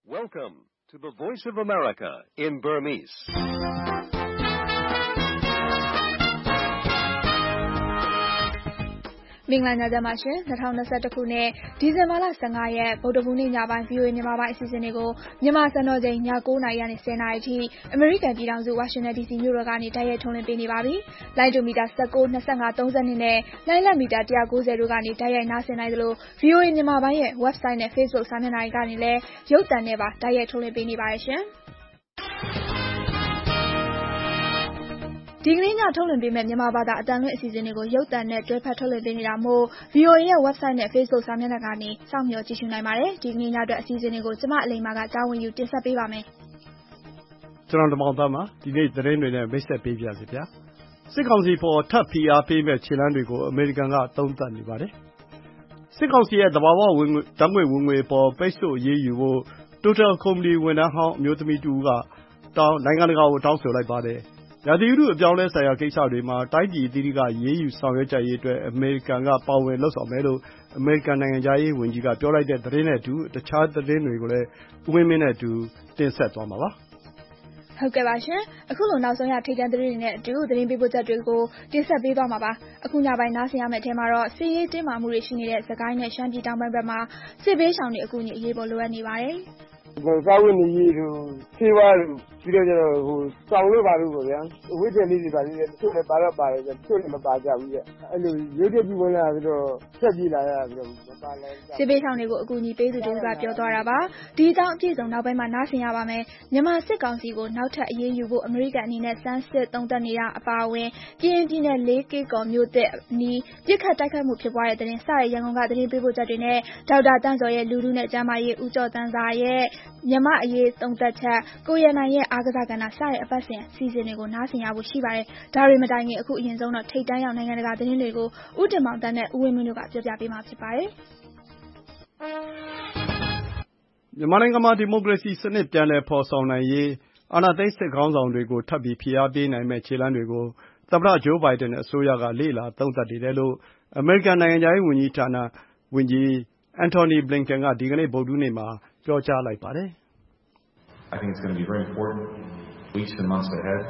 Welcome to the Voice of America in Burmese. ။မင်္ဂလာညချမ်းပါရှင်။2021ခုနှစ်ဒီဇင်ဘာလ15ရက်ဗုဒ္ဓဟူးနေ့ညပိုင်း VOA မြန်မာပိုင်းအစီအစဉ်တွေကိုမြန်မာစံတော်ချိန်ည9:00နာရီကနေ10:00နာရီအထိအမေရိကန်ပြည်ထောင်စုဝါရှင်တန် DC မြို့တော်ကနေတိုက်ရိုက်ထုတ်လွှင့်ပေးနေပါပြီ။လိုင်းဒိုမီတာ19, 25, 32နဲ့လိုင်းလတ်မီတာ190တို့ကနေတိုက်ရိုက်နားဆင်နိုင်သလို VOA မြန်မာပိုင်းရဲ့ website နဲ့ Facebook စာမျက်နှာတွေကနေလည်းရုပ်သံနဲ့ပါတိုက်ရိုက်ထုတ်လွှင့်ပေးနေပါတယ်ရှင်။ဒီကနေ့ညထုတ်လွှင့်ပေးမယ့်မြန်မာဘာသာအသံလွှင့်အစီအစဉ်တွေကိုရုပ်သံနဲ့တွဲဖက်ထုတ်လွှင့်ပေးနေတာမို့ VOA ရဲ့ website နဲ့ Facebook စာမျက်နှာကနေစောင့်မျှော်ကြည့်ရှုနိုင်ပါတယ်။ဒီကနေ့ညအတွက်အစီအစဉ်တွေကိုကျမအလိမ္မာကတာဝန်ယူတင်ဆက်ပေးပါမယ်။ကျွန်တော်ဓမ္မသားမှာဒီနေ့သတင်းတွေနဲ့မိတ်ဆက်ပေးပါရစေဗျာ။စစ်ကောင်စီပေါ်ထပ်ဖိအားပေးမဲ့ခြေလှမ်းတွေကိုအမေရိကန်ကသုံးသပ်နေပါတယ်။စစ်ကောင်စီရဲ့သဘာဝဝင်ငွေဓာတ်ငွေဝင်ငွေပေါ်ပိတ်ဆို့ရေးယူဖို့ Total ကုမ္ပဏီဝန်ထမ်းဟောင်းအမျိုးသမီးတူကနိုင်ငံတကာကိုတောင်းဆိုလိုက်ပါတယ်။ရာသီဥတုအပြောင်းအလဲဆိုင်ရာကိစ္စတွေမှာတိုင်းပြည်အသီးသီးကရေးယူဆောင်ရွက်ကြရေးအတွက်အမေရိကန်ကပါဝင်လုပ်ဆောင်မယ်လို့အမေရိကန်နိုင်ငံခြားရေးဝန်ကြီးကပြောလိုက်တဲ့သတင်းနဲ့အတူတခြားသတင်းတွေကိုလည်းဦးဝင်းမင်းနဲ့အတူတင်ဆက်သွားမှာပါ။ဟုတ်ကဲ့ပါရှင်။အခုလိုနောက်ဆုံးရထိပ်တန်းသတင်းတွေနဲ့အတူသတင်းပေးပို့ချက်တွေကိုတင်ဆက်ပေးသွားမှာပါ။အခုညပိုင်းနားဆင်ရမယ့်အထဲမှာတော့စစ်ရေးတင်းမာမှုတွေရှိနေတဲ့စကိုင်းနဲ့ရှမ်းပြည်တောင်ပိုင်းဘက်မှာစစ်ဘေးရှောင်တွေအကူအညီအရေးပေါ်လိုအပ်နေပါတယ်။စားဝတ်နေရေးတို့ဆေးဝါးတို့ပြီးတော့ကျတော့စောင်လို့ပါလို့ပေါ့ဗျာဝိတ္တလေးတွေပါလေတချို့လည်းပါတော့ပါတယ်တချို့လည်းမပါကြဘူးဗျအဲ့လိုရုပ်တရက်ပြီးဝင်လာပြီးတော့ဆက်ပြေးလာရပြီးတော့မပါလဲစစ်ဘေးရှောင်တွေကိုအကူအညီပေးသူတို့ကပြောသွားတာပါဒီအကြောင်းအပြည့်စုံနောက်ပိုင်းမှာနားဆင်ရပါမယ်မြန်မာစစ်ကောင်စီကိုနောက်ထပ်အရေးယူဖို့အမေရိကန်အနေနဲ့စမ်းစစ်သုံးသပ်နေတာအပါအဝင်ကရင်ပြည်နယ်၄ကီကော်မြို့သစ်နီးပြစ်ခတ်တိုက်ခိုက်မှုဖြစ်ပွားတဲ့သတင်းစတဲ့ရန်ကုန်ကသတင်းပေးပို့ချက်တွေနဲ့ဒေါက်တာတန်းစော်ရဲ့လူထုနဲ့ကျမ်းမာရေးဦးကျော်တန်းစာရဲ့မြန်မာအရေးသုံးသက်ချက်ကိုရနိုင်ရဲ့အားကစားကဏ္ဍစတဲ့အပတ်စဉ်စီစဉ်တွေကိုနားဆင်ရဖို့ရှိပါတယ်။ဒါတွေမတိုင်ခင်အခုအရင်ဆုံးတော့ထိပ်တန်းရောက်နိုင်ငံတကာသတင်းတွေကိုဦးတင်မောင်တန်းနဲ့ဦးဝင်းမင်းတို့ကပြောပြပေးမှာဖြစ်ပါတယ်။မြန်မာနိုင်ငံမှာဒီမိုကရေစီစနစ်ပြန်လည်ဖော်ဆောင်နိုင်ရေးအာဏာသိမ်းစစ်ခေါင်းဆောင်တွေကိုထပ်ပြီးဖိအားပေးနိုင်မဲ့ခြေလှမ်းတွေကိုသမ္မတဂျိုးဘိုင်ဒန်အစိုးရကလေ့လာသုံးသပ်နေတယ်လို့အမေရိကန်နိုင်ငံခြားရေးဝန်ကြီးဌာနဝန်ကြီးအန်တိုနီဘလင်ကန်ကဒီကနေ့ဗုဒ္ဓဟူးနေ့မှာပြောကြားလိုက်ပါတယ်။ I think it's going to be very important weeks and months ahead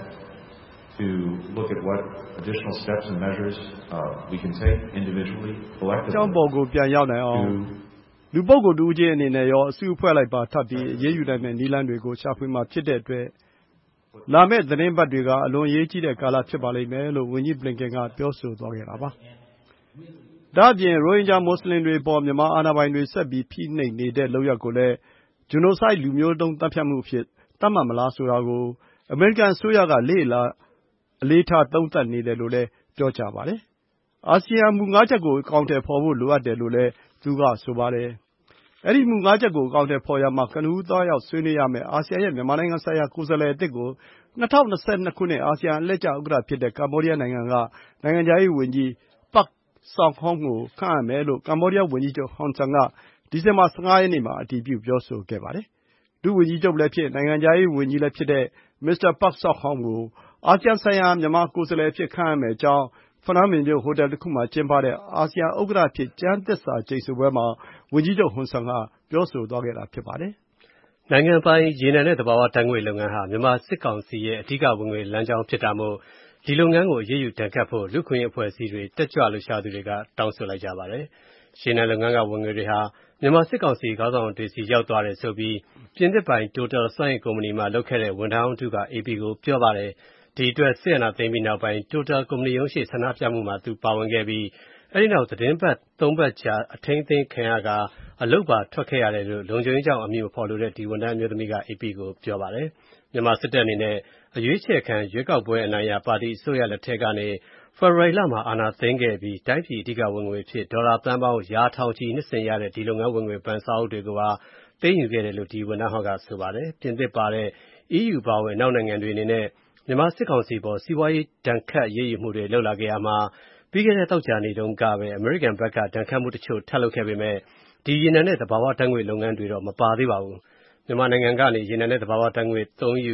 to look at what additional steps and measures we can take individually, collectively. ကျောင်းပေါ်ကိုပြန်ရောက်နိုင်အောင်လူပုဂ္ဂိုလ်တူချင်းအနေနဲ့ရောအစုအဖွဲ့လိုက်ပါထပ်ပြီးအရေးယူနိုင်မဲ့နည်းလမ်းတွေကိုရှာဖွေမှာဖြစ်တဲ့အတွက်လာမယ့်သတင်းပတ်တွေကအလွန်ရေးကြီးတဲ့ကာလဖြစ်ပါလိမ့်မယ်လို့ဝန်ကြီးဘလင်ကန်ကပြောဆိုသွားခဲ့တာပါ။ဒါ့အပြင်ရိုဟင်ဂျာမွတ်စလင်တွေပေါ်မြန်မာအာဏာပိုင်တွေဆက်ပြီးဖိနှိပ်နေတဲ့လုပ်ရပ်ကိုလည်းgenocide လူမျိုးတုံးသတ်ဖြတ်မှုအဖြစ်သတ်မှတ်မလားဆိုတာကိုအမေရိကန်အစိုးရကလေ့လာအလေးထားသုံးသပ်နေတယ်လို့လည်းပြောကြားပါတယ်။အာဆီယံမူ၅ချက်ကိုအကောင်အထည်ဖော်ဖို့လိုအပ်တယ်လို့လည်းသူကဆိုပါတယ်။အဲဒီမူ၅ချက်ကိုအကောင်အထည်ဖော်ရာမှာကနဦးသွားရောက်ဆွေးနွေးရမယ့်အာဆီယံရဲ့မြန်မာနိုင်ငံဆိုင်ရာကိုယ်စားလှယ်အသစ်ကို2022ခုနှစ်အာဆီယံအလှည့်ကျဥက္ကဋ္ဌဖြစ်တဲ့ကမ္ဘောဒီးယားနိုင်ငံကနိုင်ငံခြားရေးဝန်ကြီး Prak Sokhonn ကိုခန့်အပ်မယ်လို့ကမ္ဘောဒီးယားဝန်ကြီးချုပ်ဟွန်ဆန်ကဒီဇင်ဘာ15ရက်နေ့မှာအတည်ပြုပြောဆိုခဲ့ပါတယ်။ဒုဝန်ကြီးချုပ်လည်းဖြစ်နိုင်ငံခြားရေးဝန်ကြီးလည်းဖြစ်တဲ့မစ္စတာPrak Sokhonnကိုအာဆီယံဆိုင်ရာမြန်မာကိုယ်စားလှယ်အဖြစ်ခန့်အပ်မယ့်အကြောင်းဖနွမ်းပင်မြို့ဟိုတယ်တစ်ခုမှာကျင်းပတဲ့အာဆီယံဥက္ကဋ္ဌအဖြစ်ကျမ်းသစ္စာကျိန်ဆိုပွဲမှာဝန်ကြီးချုပ်ဟွန်ဆန်ကပြောဆိုသွားခဲ့တာဖြစ်ပါတယ်။နိုင်ငံပိုင်ရေနံနဲ့သဘာဝဓာတ်ငွေလုပ်ငန်းဟာမြန်မာစစ်ကောင်စီရဲ့အဓိကဝင်ငွေလမ်းကြောင်းဖြစ်တာမို့ဒီလုပ်ငန်းကိုအရေးယူဒဏ်ခတ်ဖို့လူ့အခွင့်အရေးအဖွဲ့အစည်းတွေတက်ကြွလှုပ်ရှားသူတွေကတောင်းဆိုလိုက်ကြပါတယ်။ရေနံလုပ်ငန်းကဝင်ငွေတွေဟာမြန်မာစစ်ကောင်စီခေါင်းဆောင်တွေစီရောက်သွားတယ်ဆိုပြီးပြင်သစ်ပိုင် Total စွမ်းအင်ကုမ္ပဏီမှာလုပ်ခဲ့တဲ့ဝန်ထမ်းဟောင်းက AP ကိုပြောပါတယ်။ဒီအတွက်စစ်အာဏာသိမ်းပြီးနောက်ပိုင်း Total ကုမ္ပဏီရုံးရှေ့ဆန္ဒပြမှုမှာသူပါဝင်ခဲ့ပြီးအဲဒီနောက်သတင်းပတ် 3 ပတ်ကြာအထိန်းသိမ်းခံရကအလုပ်ပါထွက်ခဲ့ရတယ်လို့လုံခြုံရေးကြောင့်အမည်မဖော်လိုတဲ့ဒီဝန်ထမ်းအမျိုးသမီးက AP ကိုပြောပါတယ်။မြန်မာစစ်တပ်အနေနဲ့အရွေးချယ်ခံရွေးကောက်ပွဲအနိုင်ရပါတီအစိုးရလက်ထက်ကနေဖေဖော်ဝါရီလမှာအာဏာသိမ်းခဲ့ပြီးတိုင်းပြည်အဓိကဝင်ငွေဖြစ်ဒေါ်လာသန်းပေါင်းရာထောင်ချီနှစ်စဉ်ရတဲ့ဒီလုပ်ငန်းဝင်ငွေဘဏ်စာအုပ်တွေကိုပါသိမ်းယူခဲ့တယ်လို့ဒီဝန်ထမ်းဟောင်းကဆိုပါတယ်။ပြင်သစ်ပါတဲ့ EU ပါဝင်နောက်နိုင်ငံတွေအနေနဲ့မြန်မာစစ်ကောင်စီပေါ်စီးပွားရေးဒဏ်ခတ်အရေးယူမှုတွေလုပ်လာခဲ့ရမှာပြီးခဲ့တဲ့သောကြာနေ့တုန်းကပဲအမေရိကန်ဘက်ကဒဏ်ခတ်မှုတချို့ထပ်လုပ်ခဲ့ပေမဲ့ဒီရေနံနဲ့သဘာဝဓာတ်ငွေလုပ်ငန်းတွေတော့မပါသေးပါဘူး။မြန်မာနိုင်ငံကနေရေနံနဲ့သဘာဝဓာတ်ငွေသုံး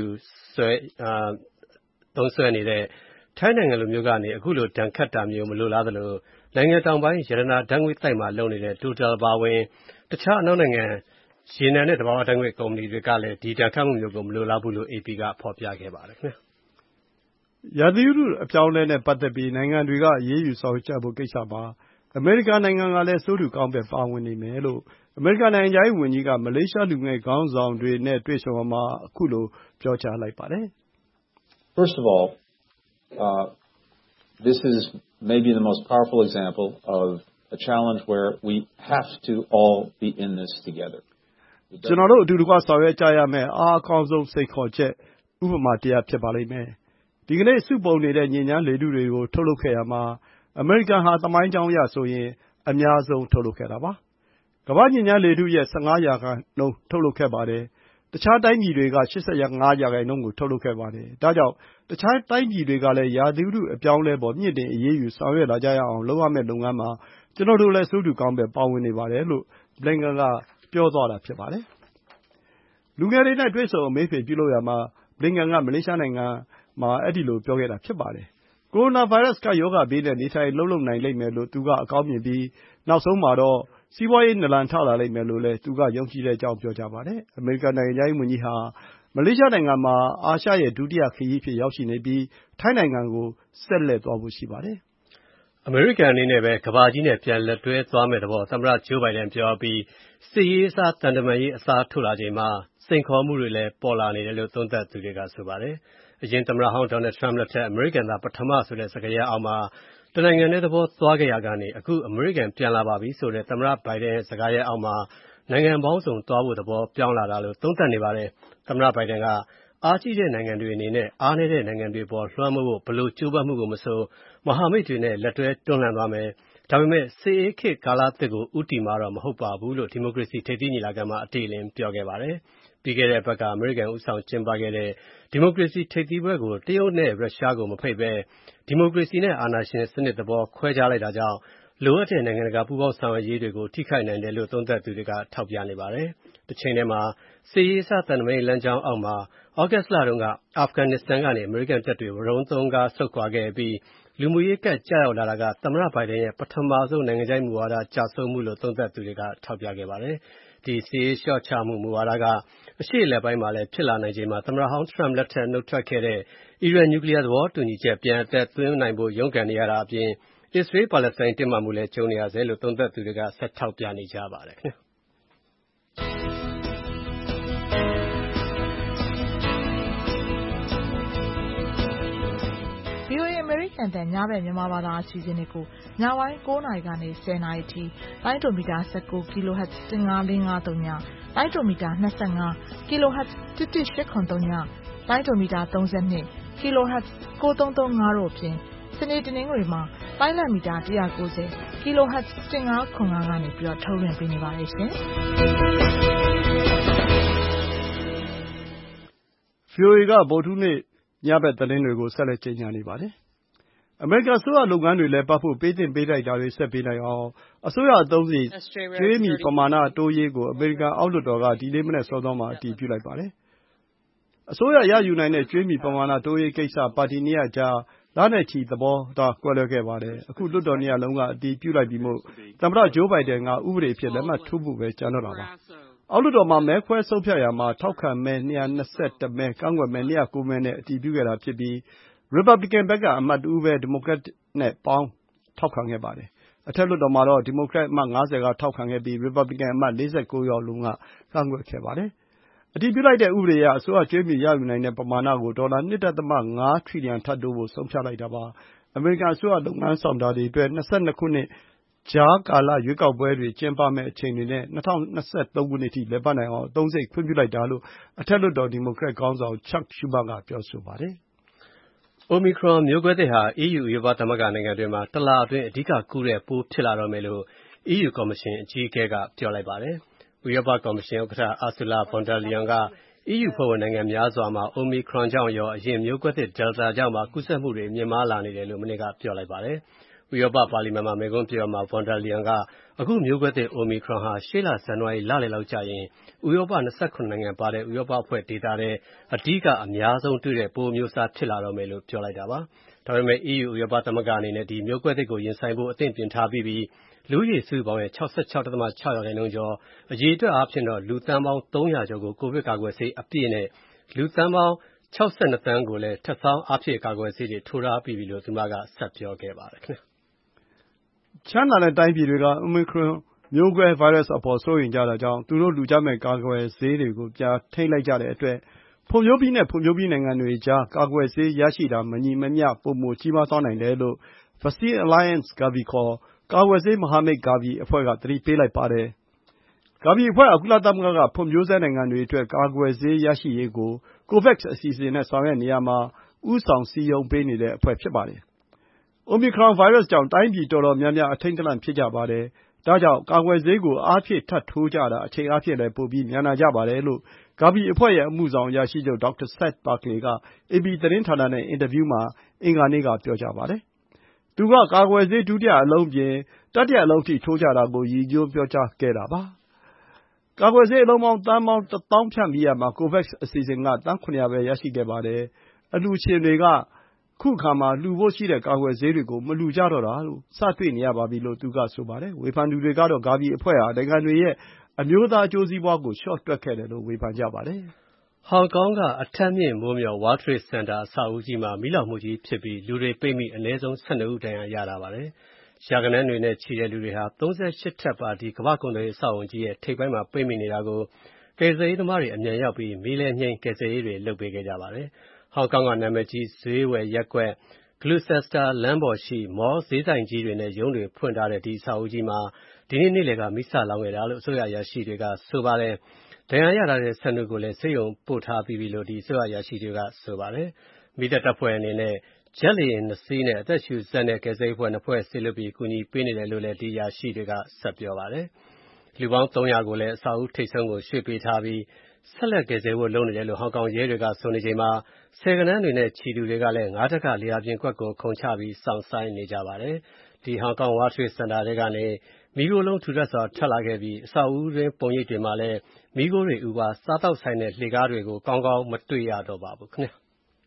စွဲနေတဲ့ထိုင်းနိုင်ငံလိုမျိုးကနေအခုလိုဒဏ်ခတ်တာမျိုးမလိုလားသလိုနိုင်ငံတောင်ပိုင်းရတနာဓာတ်ငွေ့သိုက်မှာလုပ်နေတဲ့ Total ပါဝင်တခြားအနောက်နိုင်ငံရေနံနဲ့သဘာဝဓာတ်ငွေ့ကုမ္ပဏီတွေကလည်းဒီဒဏ်ခတ်မှုမျိုးကိုမလိုလားဘူးလို့ AP ကဖော်ပြခဲ့ပါတယ်ခင်ဗျာ။ရာသီဥတုအပြောင်းအလဲနဲ့ပတ်သက်ပြီးနိုင်ငံတွေကအရေးယူဆောင်ရွက်ကြဖို့ကိစ္စမှာအမေရိကန်နိုင်ငံကလည်းဆိုးတူကောင်းပဲပါဝင်နေမယ်လို့အမေရိကန်နိုင်ငံခြားရေးဝန်ကြီးကမလေးရှားလူငယ်ခေါင်းဆောင်တွေနဲ့တွေ့ဆုံမှာအခုလိုပြောကြားလိုက်ပါတယ်။ First of all, this is maybe the most powerful example of a challenge where we have to all be in this together. ကျွန်တော်တို့အတူတကွဆောင်ရွက်ကြရမယ်အားအကောင်းဆုံးစိန်ခေါ်ချက်ဥပမာတရားဖြစ်ပါလိမ့်မယ်။ဒီကနေ့စုပုံနေတဲ့ညဉ့်ဉန်းလေထုတွေကိုထုတ်လုပ်ခဲ့ရမှာအမေရိကန်ဟာသမိုင်းကြောင်းအရဆိုရင်အများဆုံးထုတ်လုပ်ခဲ့တာပါ။ကမ္ဘာ့ညဉ့်ဉန်းလေထုရဲ့15%ထုတ်လုပ်ခဲ့ပါတယ်။တခြားတိုင်းပြည်တွေက85%ကိုထုတ်လုပ်ခဲ့ပါတယ်။ဒါကြောင့်တခြားတိုင်းပြည်တွေကလည်းရာသီဥတုအပြောင်းအလဲပေါ်မြင့်တင်အရေးယူဆောင်ရွက်လာကြရအောင်လုပ်ရမယ့်လုပ်ငန်းမှာကျွန်တော်တို့လည်းဆိုးတူကောင်းပဲပါဝင်နေပါတယ်လို့ဘလင်ကန်ကပြောသွားတာဖြစ်ပါတယ်။လူငယ်တွေနဲ့တွေ့ဆုံအမေးအဖြေပြုလုပ်ရာမှာဘလင်ကန်ကမလေးရှားနိုင်ငံမှာအဲဒီလိုပြောခဲ့တာဖြစ်ပါတယ်။ကိုရိုနာဗိုင်းရပ်စ်ကပ်ရောဂါဘေးနဲ့နေထိုင်အလုပ်လုပ်နိုင်လိမ့်မယ်လို့သူကအကောင်းမြင်ပြီးနောက်ဆုံးမှာတော့စီးပွားရေးနလန်ထလာလိမ့်မယ်လို့လည်းသူကယုံကြည်တဲ့အကြောင်းပြောကြားပါတယ်။အမေရိကန်နိုင်ငံခြားရေးဝန်ကြီးဟာမလေးရှားနိုင်ငံမှာအာရှရဲ့ဒုတိယခရီးအဖြစ်ရောက်ရှိနေပြီးထိုင်းနိုင်ငံကိုဆက်လက်သွားဖို့ရှိပါတယ်။အမေရိကန်အနေနဲ့ပဲကမ္ဘာကြီးနဲ့ပြန်လက်တွဲသွားမယ့်သဘောသမ္မတဂျိုးဘိုင်ဒန်ပြောပြီးစစ်ရေးအစားသံတမန်ရေးအစားထိုးလာချိန်မှာစိန်ခေါ်မှုတွေလည်းပေါ်လာနေတယ်လို့သုံးသပ်သူတွေကဆိုပါတယ်။အရင်သမ္မတဟောင်းဒေါ်နယ်ထရမ့်လက်ထက်အမေရိကန်သားပထမဆိုတဲ့စကားရပ်အောက်မှာတနိုင်ငံတည်းသဘောသွားခဲ့ရကနေအခုအမေရိကန်ပြန်လာပါပြီဆိုတဲ့သမ္မတဘိုင်ဒန်ရဲ့စကားရပ်အောက်မှာနိုင်ငံပေါင်းစုံသွားဖို့သဘောပြောင်းလာတာလို့သုံးသပ်နေပါတယ်။သမ္မတဘိုင်ဒန်ကအားကြီးတဲ့နိုင်ငံတွေအနေနဲ့အားနည်းတဲ့နိုင်ငံတွေပေါ်လွှမ်းမိုးဖို့ဘယ်လိုကြိုးပမ်းမှုကိုမဆိုမဟာမိတ်တွေနဲ့လက်တွဲတွန်းလှန်သွားမယ်။ဒါပေမဲ့စစ်အေးခေတ်ကာလသစ်ကိုဦးတည်မှာတော့မဟုတ်ပါဘူးလို့ဒီမိုကရေစီထိပ်သီးညီလာခံမှာအတိအလင်းပြောခဲ့ပါတယ်။ပြီးခဲ့တဲ့အပတ်ကအမေရိကန်ဦးဆောင်ကျင်းပခဲ့တဲ့ဒီမိုကရေစီထိပ်သီးပွဲကိုတရုတ်နဲ့ရုရှားကိုမဖိတ်ဘဲဒီမိုကရေစီနဲ့အာဏာရှင်စနစ်သဘောခွဲခြားလိုက်တာကြောင့်လိုအပ်တဲ့နိုင်ငံတကာပူးပေါင်းဆောင်ရွက်ရေးတွေကိုထိခိုက်နိုင်တယ်လို့သုံးသပ်သူတွေကထောက်ပြနေပါတယ်။တစ်ချိန်တည်းမှာစစ်ရေးအစားသံတမန်ရေးလမ်းကြောင်းအောက်မှာဩဂတ်စ်လတုန်းကအာဖဂန်နစ္စတန်ကနေအမေရိကန်တပ်တွေဝရုန်းသုံးကားဆုတ်ခွာခဲ့ပြီးလူမှုရေးကပ်ကျရောက်လာတာကသမ္မတဘိုင်ဒန်ရဲ့ပထမဆုံးနိုင်ငံခြားရေးမူဝါဒကျဆုံးမှုလို့သုံးသပ်သူတွေကထောက်ပြခဲ့ပါတယ်။ဒီစစ်ရေးလျှော့ချမှုမူဝါဒကအရှေ့အလယ်ပိုင်းမှာလည်းဖြစ်လာနိုင်ချိန်မှာသမ္မတဟောင်းထရမ့်လက်ထက်နှုတ်ထွက်ခဲ့တဲ့အီရန်နျူကလီးယားသဘောတူညီချက်ပြန်အသက်သွင်းနိုင်ဖို့ရုန်းကန်နေရတာအပြင်အစ္စရေးပါလက်စတိုင်းတင်းမာမှုလည်းကြုံနေရဆဲလို့သုံးသပ်သူတွေကဆက်ထောက်ပြနေကြပါတယ်ခင်ဗျာ VOA အမေရိကန်တန်ညဘက်မြန်မာဘာသာအစီအစဉ်တွေကိုညပိုင်း9:00 နာရီကနေ10:00 နာရီထိလိုင်းဒိုမီတာ19 kHz 15553ညလိုင်းဒိုမီတာ25 kHz 11883ညလိုင်းဒိုမီတာ32 kHz 9335တို့ဖြင့်စနေတနင်္ဂနွေမှာလိုင်းလံမီတာ190 kHz 1505ကနေပြီးတော့ထုတ်လွှင့်ပေးနေပါတယ်ရှင်။ VOA ကဗုဒ္ဓဟူးနေ့ညဘက်သတင်းတွေကိုဆက်လက်ကြေညာနေပါတယ်။အမေရိကန်အစိုးရလုပ်ငန်းတွေလည်းပတ်ဖို့ပေးသင့်ပေးထိုက်တာတွေဆက်ပေးနိုင်အောင်အစိုးရအသုံးစရိတ်ကြွေးမြီပမာဏတိုးရေးကိုအမေရိကန်အောက်လွှတ်တော်ကဒီနေ့မနက်စောစောမှာအတည်ပြုလိုက်ပါတယ်။အစိုးရရယူနိုင်တဲ့ကြွေးမြီပမာဏတိုးရေးကိစ္စပါတီနှစ်ရပ်ကြားလနဲ့ချီသဘောထားကွဲလွဲခဲ့ပါတယ်။အခုလွှတ်တော်နှစ်ရပ်လုံးကအတည်ပြုလိုက်ပြီမို့သမ္မတဂျိုးဘိုင်ဒန်ကဥပဒေအဖြစ်လက်မှတ်ထိုးဖို့ပဲကျန်တော့တာပါ။အောက်လွှတ်တော်မှာမဲခွဲဆုံးဖြတ်ရာမှာထောက်ခံမဲ221မဲကန့်ကွက်မဲ209မဲနဲ့အတည်ပြုခဲ့တာဖြစ်ပြီးရီပတ်ဘလီကန်ဘက်ကအမတ်တဦးပဲဒီမိုကရက်နဲ့ပေါင်းထောက်ခံခဲ့ပါတယ်။အထက်လွှတ်တော်မှာတော့ဒီမိုကရက်အမတ်50ကထောက်ခံခဲ့ပြီးရီပတ်ဘလီကန်အမတ်49ယောက်လုံးကကန့်ကွက်ခဲ့ပါတယ်။အတည်ပြုလိုက်တဲ့ဥပဒေအရအစိုးရကြွေးမြီရယူနိုင်တဲ့ပမာဏကိုဒေါ်လာ 2.5 ထရီလီယံထပ်တိုးဖို့ဆုံးဖြတ်လိုက်တာပါ။အမေရိကန်အစိုးရလုပ်ငန်းဆောင်တာတွေအတွက်22ခုနှစ်ကြားကာလရွေးကောက်ပွဲတွေကျင်းပမယ့်အချိန်တွေနဲ့2023ခုနှစ်ထိလည်ပတ်နိုင်အောင်အသုံးစရိတ်ခွင့်ပြုလိုက်တာလို့အထက်လွှတ်တော်ဒီမိုကရက်ခေါင်းဆောင် Chuck Schumer ကပြောဆိုပါတယ်။ Omicron မျိုးကွဲသစ်ဟာ EU ဥရောပသမဂ္ဂနိုင်ငံတွေမှာတစ်လအတွင်းအဓိကကူးတဲ့ပိုးဖြစ်လာတော့မယ်လို့ EU ကော်မရှင်အကြီးအကဲကပြောလိုက်ပါတယ်။ဥရောပကော်မရှင်ဥက္ကဋ္ဌ Ursula von der Leyen က EU ဖွဲ့ဝင်နိုင်ငံများစွာမှာ Omicron ကြောင့်ရောအရင်မျိုးကွဲသစ် Delta ကြောင့်ပါကူးစက်မှုတွေမြင့်မားလာနေတယ်လို့မနေ့ကပြောလိုက်ပါတယ်။ဥရောပပါလီမန်မှာမိန့်ခွန်းပြောရာမှာ von der Leyen ကအခုမျိုးကွဲသစ် Omicron ဟာရှေ့လဇန်နဝါရီလလယ်လောက်ကျရင်ဥရောပ28နိုင်ငံပါတဲ့ဥရောပအဖွဲ့ဒေသထဲအဓိကအများဆုံးတွေ့တဲ့ပိုးမျိုးစားဖြစ်လာတော့မယ်လို့ပြောလိုက်တာပါ။ဒါပေမဲ့ EU ဥရောပသမဂ္ဂအနေနဲ့ဒီမျိုးကွဲသစ်ကိုရင်ဆိုင်ဖို့အသင့်ပြင်ထားပြီးလူဦးရေစုပေါင်းရဲ့ 66.6% ကျော်အရေအတွက်အားဖြင့်တော့လူသန်းပေါင်း300ကျော်ကိုကိုဗစ်ကာကွယ်ဆေးအပြည့်နဲ့လူသန်းပေါင်း62သန်းကိုလည်းထပ်ဆောင်းအားဖြည့်ကာကွယ်ဆေးတွေထိုးထားပြီးပြီလို့သူမကဆက်ပြောခဲ့ပါတယ်ခင်ဗျ။ချမ်းသာတဲ့တိုင်းပြည်တွေက Omicron မျိုးကွဲဗိုင်းရပ်စ်အပေါ်စိုးရိမ်ကြတာကြောင့်သူတို့လူကြမဲ့ကာကွယ်ဆေးတွေကိုပြန်ထိန်းလိုက်ကြတဲ့အတွက်ဖွံ့ဖြိုးပြီးနဲ့ဖွံ့ဖြိုးပြီးနိုင်ငံတွေကြားကာကွယ်ဆေးရရှိတာမညီမမျှပိုမိုကြီးမားသွားနိုင်တယ်လို့ Vaccine Alliance Gavi ခေါ်ကာကွယ်ဆေးမဟာမိတ် Gavi အဖွဲ့ကသတိပေးလိုက်ပါတယ်။ Gavi အဖွဲ့ဟာကုလသမဂ္ဂကဖွံ့ဖြိုးဆဲနိုင်ငံတွေအတွက်ကာကွယ်ဆေးရရှိရေးကို COVAX အစီအစဉ်နဲ့ဆောင်ရွက်နေရာမှာဦးဆောင်စည်းရုံးပေးနေတဲ့အဖွဲ့ဖြစ်ပါတယ်။ Omicron ဗိုင်းရပ်စ်ကြောင့်တိုင်းပြည်တော်တော်များများအထိန့်တလန့်ဖြစ်ကြပါတယ်။ဒါကြောင့်ကာကွယ်ဆေးကိုအားဖြည့်ထပ်ထိုးကြတာအချိန်အားဖြင့်လည်းပိုပြီးမြန်လာကြပါတယ်လို့ Gavi အဖွဲ့ရဲ့အမှုဆောင်အရာရှိချုပ် Dr. Seth Berkley က AP သတင်းဌာနနဲ့အင်တာဗျူးမှာအင်္ဂါနေ့ကပြောကြားပါတယ်။သူကကာကွယ်ဆေးဒုတိယအလုံးအပြင်တတိယအလုံးအထိထိုးကြတာကိုရည်ညွှန်းပြောကြားခဲ့တာပါ။ကာကွယ်ဆေးအလုံးပေါင်းသန်းပေါင်း1000ဖြန့်ပြီးရာမှာ COVAX အစီအစဉ်ကသန်း700ပဲရရှိခဲ့ပါတယ်။အလှူရှင်တွေကခုအခါမှာလှူဖို့ရှိတဲ့ကာကွယ်ဆေးတွေကိုမလှူကြတော့တာလို့စတွေ့နေရပါပြီလို့သူကဆိုပါတယ်။ဝေဖန်သူတွေကတော့ Gavi အဖွဲ့ဟာနိုင်ငံတွေရဲ့အမျိုးသားအကျိုးစီးပွားကိုလျှော့တွက်ခဲ့တယ်လို့ဝေဖန်ကြပါတယ်။ဟောင်ကောင်ကအထပ်မြင့်မိုးမျှော် World Trade Center အဆောက်အဦကြီးမှာမီးလောင်မှုကြီးဖြစ်ပြီးလူတွေပိတ်မိအနည်းဆုံး12ဦးဒဏ်ရာရလာပါတယ်။ရာဂဏန်းတွေနဲ့ချီတဲ့လူတွေဟာ38ထပ်ပါဒီကမ္ဘာ့ကုန်သွယ်ရေးအဆောက်အဦကြီးရဲ့ထိပ်ပိုင်းမှာပိတ်မိနေတာကိုကယ်ဆယ်ရေးသမားတွေအမြန်ရောက်ပြီးမီးလဲငြိမ်းကယ်ဆယ်ရေးတွေလုပ်ပေးခဲ့ကြပါတယ်။ဟောင်ကောင်ကနာမည်ကြီးဈေးဝယ်ရပ်ကွက် Gloucester လမ်းပေါ်ရှိမော်ဈေးဆိုင်ကြီးတွေနဲ့ရုံးတွေဖွင့်ထားတဲ့ဒီအဆောက်အဦကြီးမှာဒီနေ့နေ့လယ်ကမီးစလောင်ခဲ့တာလို့အစိုးရအရာရှိတွေကဆိုပါတယ်။ဒဏ်ရာရလာတဲ့12ဦးကိုလည်းဆေးရုံပို့ထားပြီးပြီလို့ဒီအစိုးရအရာရှိတွေကဆိုပါတယ်။မီးတပ်ဖွဲ့အနေနဲ့ဂျက်လေယာဉ်2စီးနဲ့အသက်ရှူစက်နဲ့ကယ်ဆယ်ရေးအဖွဲ့2ဖွဲ့ဆေးလွှတ်ပြီးကူညီပေးနေတယ်လို့လည်းဒီအရာရှိတွေကဆက်ပြောပါတယ်။လူပေါင်း300ကိုလည်းအဆောက်အဦထိပ်ဆုံးကိုရွှေ့ပေးထားပြီးဆက်လက်ကယ်ဆယ်ဖို့လုပ်နေတယ်လို့ဟောင်ကောင်ရဲတွေကဆိုနေချိန်မှာဆယ်ဂဏန်းတွေနဲ့ချီသူတွေကလည်း9ထပ်ကလေယာပြင်ကွက်ကိုခုန်ချပြီးစောင့်ဆိုင်းနေကြပါတယ်။ဒီဟောင်ကောင် World Trade Center တွေကနေမီးခိုးလုံးထူထပ်စွာထွက်လာခဲ့ပြီးအဆောက်အဦတွင်းပုံရိပ်တွေမှာလည်းမီးခိုးတွေဥပါစားတောက်ဆိုင်တဲ့လှေကားတွေကိုကောင်းကောင်းမတွေ့ရတော့ပါဘူးခင်ဗျာ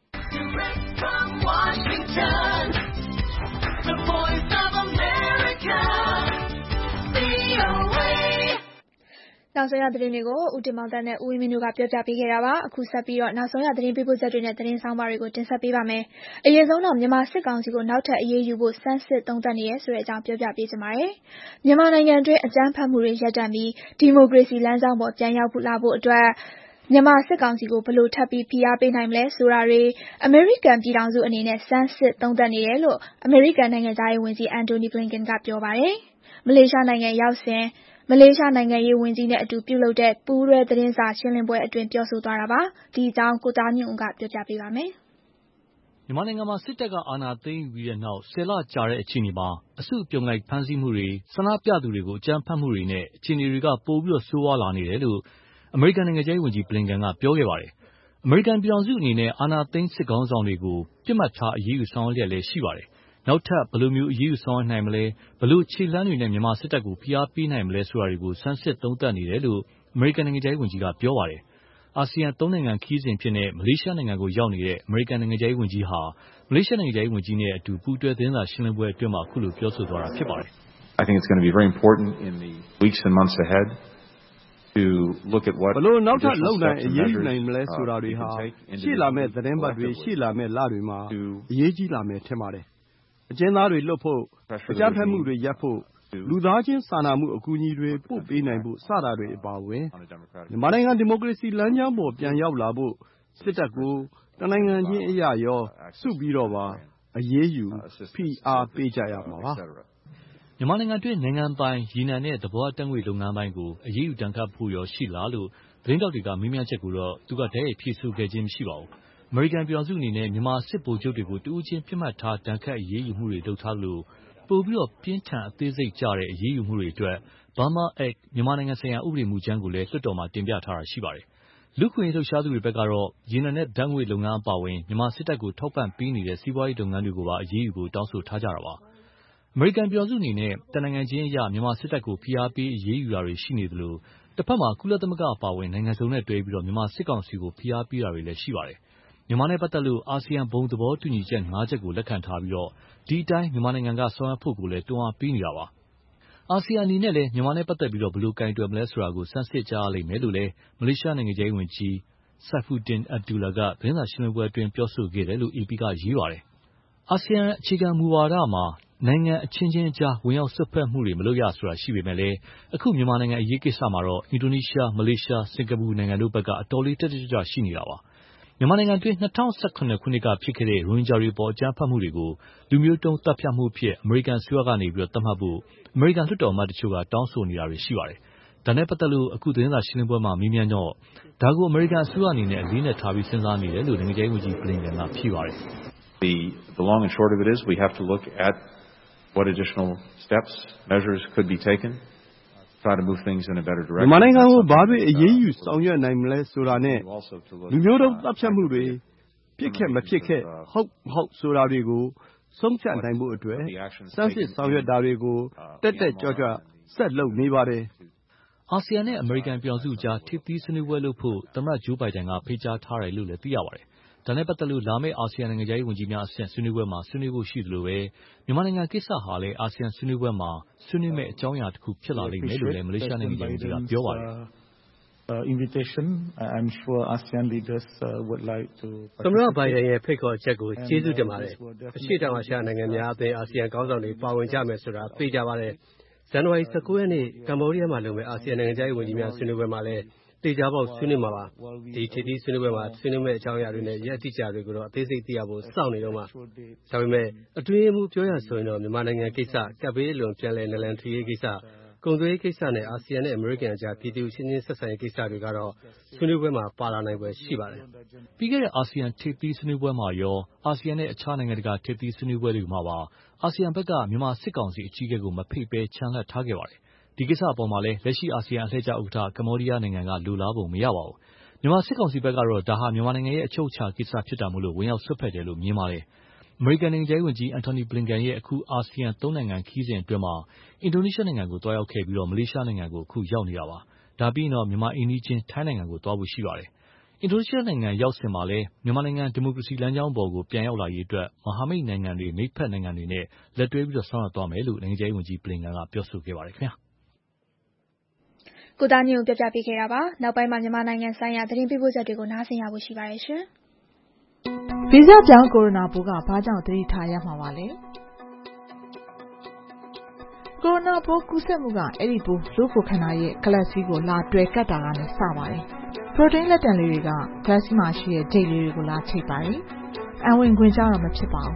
နောက်ဆုံးရသတင်းတွေကိုဦးတင်မောင်သန်းနဲ့ဦးဝင်းမင်းတို့ကပြောပြပေးခဲ့တာပါ။အခုဆက်ပြီးတော့နောက်ဆုံးရသတင်းပေးပို့ချက်တွေနဲ့သတင်းဆောင်ပါတွေကိုတင်ဆက်ပေးပါမယ်။အရင်ဆုံးတော့မြန်မာစစ်ကောင်စီကိုနောက်ထပ်အရေးယူဖို့စမ်းစစ်သုံးသပ်နေရဆိုတဲ့အကြောင်းပြောပြပေးချင်ပါတယ်။မြန်မာနိုင်ငံတွင်းအကြမ်းဖက်မှုတွေရပ်တန့်ပြီးဒီမိုကရေစီလမ်းကြောင်းပေါ်ပြန်ရောက်လာဖို့အတွက်မြန်မာစစ်ကောင်စီကိုဘယ်လိုထပ်ပြီးဖိအားပေးနိုင်မလဲဆိုတာတွေအမေရိကန်ပြည်ထောင်စုအနေနဲ့စမ်းစစ်သုံးသပ်နေတယ်လို့အမေရိကန်နိုင်ငံသားရေးဝန်ကြီး Antony Blinken ကပြောပါတယ်။မလေးရှားနိုင်ငံရောက်စဉ်မလေးရှားနိုင်ငံရေးဝန်ကြီးနဲ့အတူပြုလုပ်တဲ့ပူးတွဲသတင်းစာရှင်းလင်းပွဲအတွင်းပြောဆိုသွားတာပါ။ဒီအကြောင်းကိုသားညွန့်ဦးကပြောပြပေးပါမယ်။မြန်မာနိုင်ငံမှာစစ်တပ်ကအာဏာသိမ်းယူပြီးတဲ့နောက်10လကြာတဲ့အခြေအနေမှာအစုအပြုံလိုက်ဖမ်းဆီးမှုတွေဆန္ဒပြသူတွေကိုအကြမ်းဖက်မှုတွေနဲ့အခြေအနေတွေကပိုပြီးဆိုးဝါးလာနေတယ်လို့အမေရိကန်နိုင်ငံခြားရေးဝန်ကြီး Blinken ကပြောခဲ့ပါတယ်။အမေရိကန်ပြည်ထောင်စုအနေနဲ့အာဏာသိမ်းစစ်ခေါင်းဆောင်တွေကိုပြစ်မှတ်ထားအရေးယူဆောင်ရွက်လျက်လည်းရှိပါတယ်။နောက်ထပ်ဘယ်လိုမျိုးအရေးယူဆောင်ရွက်နိုင်မလဲဘယ်လိုခြေလှမ်းတွေနဲ့မြန်မာစစ်တပ်ကိုဖိအားပေးနိုင်မလဲဆိုတာတွေကိုစမ်းစစ်သုံးသပ်နေတယ်လို့အမေရိကန်နိုင်ငံခြားရေးဝန်ကြီးကပြောပါတယ်။အာဆီယံ3နိုင်ငံခရီးစဉ်အဖြစ်မလေးရှားနိုင်ငံကိုရောက်နေတဲ့အမေရိကန်နိုင်ငံခြားရေးဝန်ကြီးဟာမလေးရှားနိုင်ငံခြားရေးဝန်ကြီးနဲ့အတူပူးတွဲသတင်းစာရှင်းလင်းပွဲအတွင်းအခုလိုပြောဆိုသွားတာဖြစ်ပါတယ်။ I think it's going to be very important in the weeks and months ahead to look at what ဘယ်လိုနောက်ထပ်လုပ်နိုင်အရေးယူနိုင်မလဲဆိုတာတွေဟာရှေ့လာမယ့်သတင်းပတ်တွေရှေ့လာမယ့်လတွေမှာအရေးကြီးလာမယ်ထင်ပါတယ်။အကျဉ်းသားတွေလွတ်ဖို့အကြမ်းဖက်မှုတွေရပ်ဖို့လူသားချင်းစာနာမှုအကူအညီတွေပို့ပေးနိုင်ဖို့စတာတွေအပါအဝင်မြန်မာနိုင်ငံဒီမိုကရေစီလမ်းကြောင်းပေါ်ပြန်ရောက်လာဖို့စစ်တပ်ကိုတနိုင်ငံချင်းအရာရောစုပြီးတော့ပါအရေးယူဖိအားပေးကြရမှာပါ။မြန်မာနိုင်ငံတွင်းနိုင်ငံပိုင်ရေနံနဲ့သဘာဝဓာတ်ငွေလုပ်ငန်းပိုင်းကိုအရေးယူဒဏ်ခတ်ဖို့ရောရှိလားလို့သတင်းတောက်တွေကမေးမြန်းချက်ကိုတော့သူကတိုက်ရိုက်ဖြေဆိုခဲ့ခြင်းမရှိပါဘူး။အမေရိကန်ပြည်ထောင်စုအနေနဲ့မြန်မာစစ်ဗိုလ်ချုပ်တွေကိုတဦးချင်းပြစ်မှတ်ထားဒဏ်ခတ်အရေးယူမှုတွေလုပ်ထားလို့ပိုပြီးပြင်းထန်အသေးစိတ်ကျတဲ့အရေးယူမှုတွေအတွက် Burma Act မြန်မာနိုင်ငံဆိုင်ရာဥပဒေမူကြမ်းကိုလည်းလွှတ်တော်မှာတင်ပြထားတာရှိပါတယ်။လူ့အခွင့်အရေးလှုပ်ရှားသူတွေဘက်ကတော့ရေနံနဲ့ဓာတ်ငွေလုပ်ငန်းအပါအဝင်မြန်မာစစ်တပ်ကိုထောက်ပံ့ပေးနေတဲ့စီးပွားရေးလုပ်ငန်းတွေကိုပါအရေးယူဖို့တောင်းဆိုထားကြတာပါ။အမေရိကန်ပြည်ထောင်စုအနေနဲ့တနိုင်ငံချင်းအရမြန်မာစစ်တပ်ကိုဖိအားပေးအရေးယူတာတွေရှိနေသလိုတစ်ဖက်မှာကုလသမဂ္ဂအပါအဝင်နိုင်ငံစုံနဲ့တွဲပြီးမြန်မာစစ်ကောင်စီကိုဖိအားပေးတာတွေလည်းရှိပါတယ်။မြန်မာနဲ့ပတ်သက်လို့အာဆီယံဘုံသဘောတူညီချက်5ချက်ကိုလက်ခံထားပြီးဒီအတိုင်းမြန်မာနိုင်ငံကဆောင်ရွက်ဖို့ကိုလည်းတွန်းအားပေးနေတာပါ။အာဆီယံအနေနဲ့လည်းမြန်မာနဲ့ပတ်သက်ပြီးဘယ်လိုကိုင်တွယ်မလဲဆိုတာကိုစမ်းစစ်ကြရလိမ့်မယ်လို့လည်းမလေးရှားနိုင်ငံခြားရေးဝန်ကြီး Saifuddin Abdullah ကသတင်းစာရှင်းလင်းပွဲအတွင်းပြောဆိုခဲ့တယ်လို့ AP ကရေးပါတယ်။ အာဆီယံအခြေခံမူဝါဒမှာနိုင်ငံအချင်းချင်းကြားဝင်ရောက်စွက်ဖက်မှုတွေမလုပ်ရဆိုတာရှိပေမဲ့လည်းအခုမြန်မာနိုင်ငံအရေးကိစ္စမှာတော့အင်ဒိုနီးရှားမလေးရှားစင်ကာပူနိုင်ငံတို့ဘက်ကအတော်လေးတက်တက်ကြွကြွရှိနေတာပါ။မြန်မာနိုင်ငံတွင်း2017ခုနှစ်ကဖြစ်ခဲ့တဲ့ရိုဟင်ဂျာတွေပေါ်အကြမ်းဖက်မှုတွေကိုလူမျိုးတုံးသတ်ဖြတ်မှုအဖြစ်အမေရိကန်အစိုးရကနေသတ်မှတ်ဖို့အမေရိကန်လွှတ်တော်အမတ်တချို့ကတောင်းဆိုနေတာတွေရှိပါတယ်။ဒါနဲ့ပတ်သက်လို့အခုသတင်းစာရှင်းလင်းပွဲမှာမေးမြန်းတော့ဒါကိုအမေရိကန်အစိုးရအနေနဲ့အလေးနဲ့ထားပြီးစဉ်းစားနေတယ်လို့နိုင်ငံခြားရေးဝန်ကြီးဘလင်ကန်ကဖြေပါတယ်။ The long and short of it is we have to look at what additional steps, measures could be taken to try to move things in a better direction. မြန်မာနိုင်ငံကိုဘာတွေအရေးယူဆောင်ရွက်နိုင်မလဲဆိုတာနဲ့လူမျိုးတုံးသတ်ဖြတ်မှုတွေဖြစ်ခဲ့မဖြစ်ခဲ့ဟုတ်မဟုတ်ဆိုတာတွေကိုဆုံးဖြတ်နိုင်ဖို့အတွက်စမ်းစစ်ဆောင်ရွက်တာတွေကိုတက်တက်ကြွကြွဆက်လုပ်နေပါတယ်။အာဆီယံနဲ့အမေရိကန်ပြည်ထောင်စုကြားထိပ်သီးဆွေးနွေးပွဲလုပ်ဖို့သမ္မတဂျိုးဘိုင်ဒန်ကဖိတ်ကြားထားတယ်လို့လည်းသိရပါတယ်။ဒါနဲ့ပတ်သက်လို့လာမယ့်အာဆီယံနိုင်ငံခြားရေးဝန်ကြီးများအဆင့်ဆွေးနွေးပွဲမှာဆွေးနွေးဖို့ရှိသလိုပဲမြန်မာနိုင်ငံကိစ္စဟာလည်းအာဆီယံဆွေးနွေးပွဲမှာဆွေးနွေးမယ့်အကြောင်းအရာတစ်ခုဖြစ်လာလိမ့်မယ်လို့လည်းမလေးရှားနိုင်ငံခြားရေးဝန်ကြီးကပြောပါတယ်သမ္မတဘိုင်ဒန်ရဲ့ဖိတ်ခေါ်ချက်ကိုကျေးဇူးတင်ပါတယ်။အရှေ့တောင်အာရှနိုင်ငံများအသင်းအာဆီယံခေါင်းဆောင်တွေပါဝင်ကြမယ်ဆိုတာသိကြပါတယ်။ဇန်နဝါရီ19 ရက်နေ့ကမ္ဘောဒီးယားမှာလုပ်မယ့်အာဆီယံနိုင်ငံခြားရေးဝန်ကြီးများဆွေးနွေးပွဲမှာလည်းတေချာပေါက်ဆွေးနွေးမှာပါ။ဒီထိပ်သီးဆွေးနွေးပွဲမှာဆွေးနွေးမယ့်အကြောင်းအရာတွေနဲ့ရက်အတိအကျတွေကိုတော့အသေးစိတ်သိရဖို့စောင့်နေတော့မှ။ဒါပေမဲ့အတွင်းရေးမှူးပြောရဆိုရင်တော့မြန်မာနိုင်ငံကိစ္စကပ်ဘေးအလွန်ပြန်လည်နလန်ထူရေးကိစ္စကုန်သွယ်ရေးကိစ္စနဲ့အာဆီယံနဲ့အမေရိကန်အကြားပြည်သူချင်းချင်းဆက်ဆံရေးကိစ္စတွေကတော့ဆွေးနွေးပွဲမှာပါလာနိုင်ဖွယ်ရှိပါတယ်။ပြီးခဲ့တဲ့အာဆီယံထိပ်သီးဆွေးနွေးပွဲမှာရောအာဆီယံနဲ့အခြားနိုင်ငံတကာထိပ်သီးဆွေးနွေးပွဲတွေမှာပါအာဆီယံဘက်ကမြန်မာစစ်ကောင်စီအကြီးအကဲကိုမဖိတ်ဘဲချန်လှပ်ထားခဲ့ပါတယ်။ဒီကိစ္စအပေါ်မှာလည်းလက်ရှိအာဆီယံအလှည့်ကျဥက္ကဋ္ဌကမ္ဘောဒီးယားနိုင်ငံကလိုလားပုံမရပါဘူး။မြန်မာစစ်ကောင်စီဘက်ကတော့ဒါဟာမြန်မာနိုင်ငံရဲ့အချုပ်အခြာကိစ္စဖြစ်တာမို့ဝင်ရောက်စွက်ဖက်တယ်လို့မြင်ပါတယ်။အမေရိကန်နိုင်ငံခြားရေးဝန်ကြီးအန်တိုနီဘလင်ကန်ရဲ့အခုအာဆီယံ3နိုင်ငံခရီးစဉ်အတွင်းမှာအင်ဒိုနီးရှားနိုင်ငံကိုသွားရောက်ခဲ့ပြီးမလေးရှားနိုင်ငံကိုအခုရောက်နေတာပါ။ဒါပြီးရင်တော့မြန်မာအိမ်နီးချင်းထိုင်းနိုင်ငံကိုသွားဖို့ရှိပါတယ်။အင်ဒိုနီးရှားနိုင်ငံရောက်စဉ်မှာလည်းမြန်မာနိုင်ငံဒီမိုကရေစီလမ်းကြောင်းပေါ်ကိုပြန်ရောက်လာရေးအတွက်မဟာမိတ်နိုင်ငံတွေမိတ်ဖက်နိုင်ငံတွေနဲ့လက်တွဲပြီးဆောင်ရွက်သွားမယ်လို့နိုင်ငံခြားရေးဝန်ကြီးဘလင်ကန်ကပြောဆိုခဲ့ပါတယ်ခင်ဗျာ။ကိုသားညိုပြပြပေးခဲ့တာပါ။နောက်ပိုင်းမှာမြန်မာနိုင်ငံဆိုင်ရာသတင်းပေးပို့ချက်တွေကိုနားဆင်ရဖို့ရှိပါတယ်ရှင်။ဗီဇပြောင်းကိုရိုနာပိုးကဘာကြောင့်သတိထားရမှာပါလဲ။ကိုရိုနာပိုးကူးစက်မှုကအဲ့ဒီပိုးလူ့ကိုယ်ခန္ဓာရဲ့ကလပ်စည်းကိုလာတွယ်ကပ်တာကနေစပါတယ်။ပရိုတိန်းလက်တံလေးတွေကကလပ်စည်းမှာရှိတဲ့ဂျိတ်လေးတွေကိုလာချိတ်ပါတယ်။အဝင်ခွင့်ကြတော့မဖြစ်ပါဘူး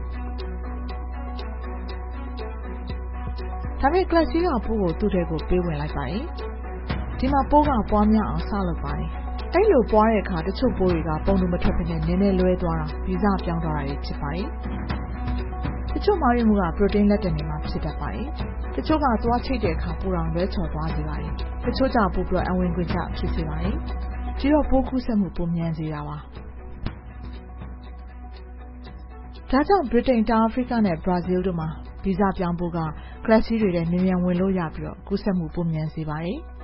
။ဒါပေမဲ့ကလပ်စည်းကပိုးကိုသူ့ထဲကိုပေးဝင်လိုက်ပါတယ်။ဒီမှာပိုးကပွားများအောင်စလုပ်ပါတယ်။အဲ့လိုပွားတဲ့အခါတချို့ပိုးတွေကပုံတူမထွက်ဘဲနည်းနည်းလွဲသွားတာဗီဇပြောင်းသွားတာဖြစ်ပါတယ်။တချို့မာရီမှုကပရိုတိန်းလက်တံတွေမှာဖြစ်တတ်ပါတယ်။တချို့ကသွားချိတ်တဲ့အခါပိုတောင်လွဲချော်သွားစေပါတယ်။တချို့ကြပိုပြီးအဝင်ခွင့်ကြဖြစ်စေပါတယ်။ဒီတော့ပိုးကူးစက်မှုပိုမြန်စေတာပါ။ဒါကြောင့်ဗြိတိန်တောင်အာဖရိကနဲ့ဘရာဇီးတို့မှာဗီဇပြောင်းပိုးကကလပ်စည်းတွေနဲ့မြန်ဝင်လို့ရပြီးကူးစက်မှုပိုမြန်စေပါတယ်။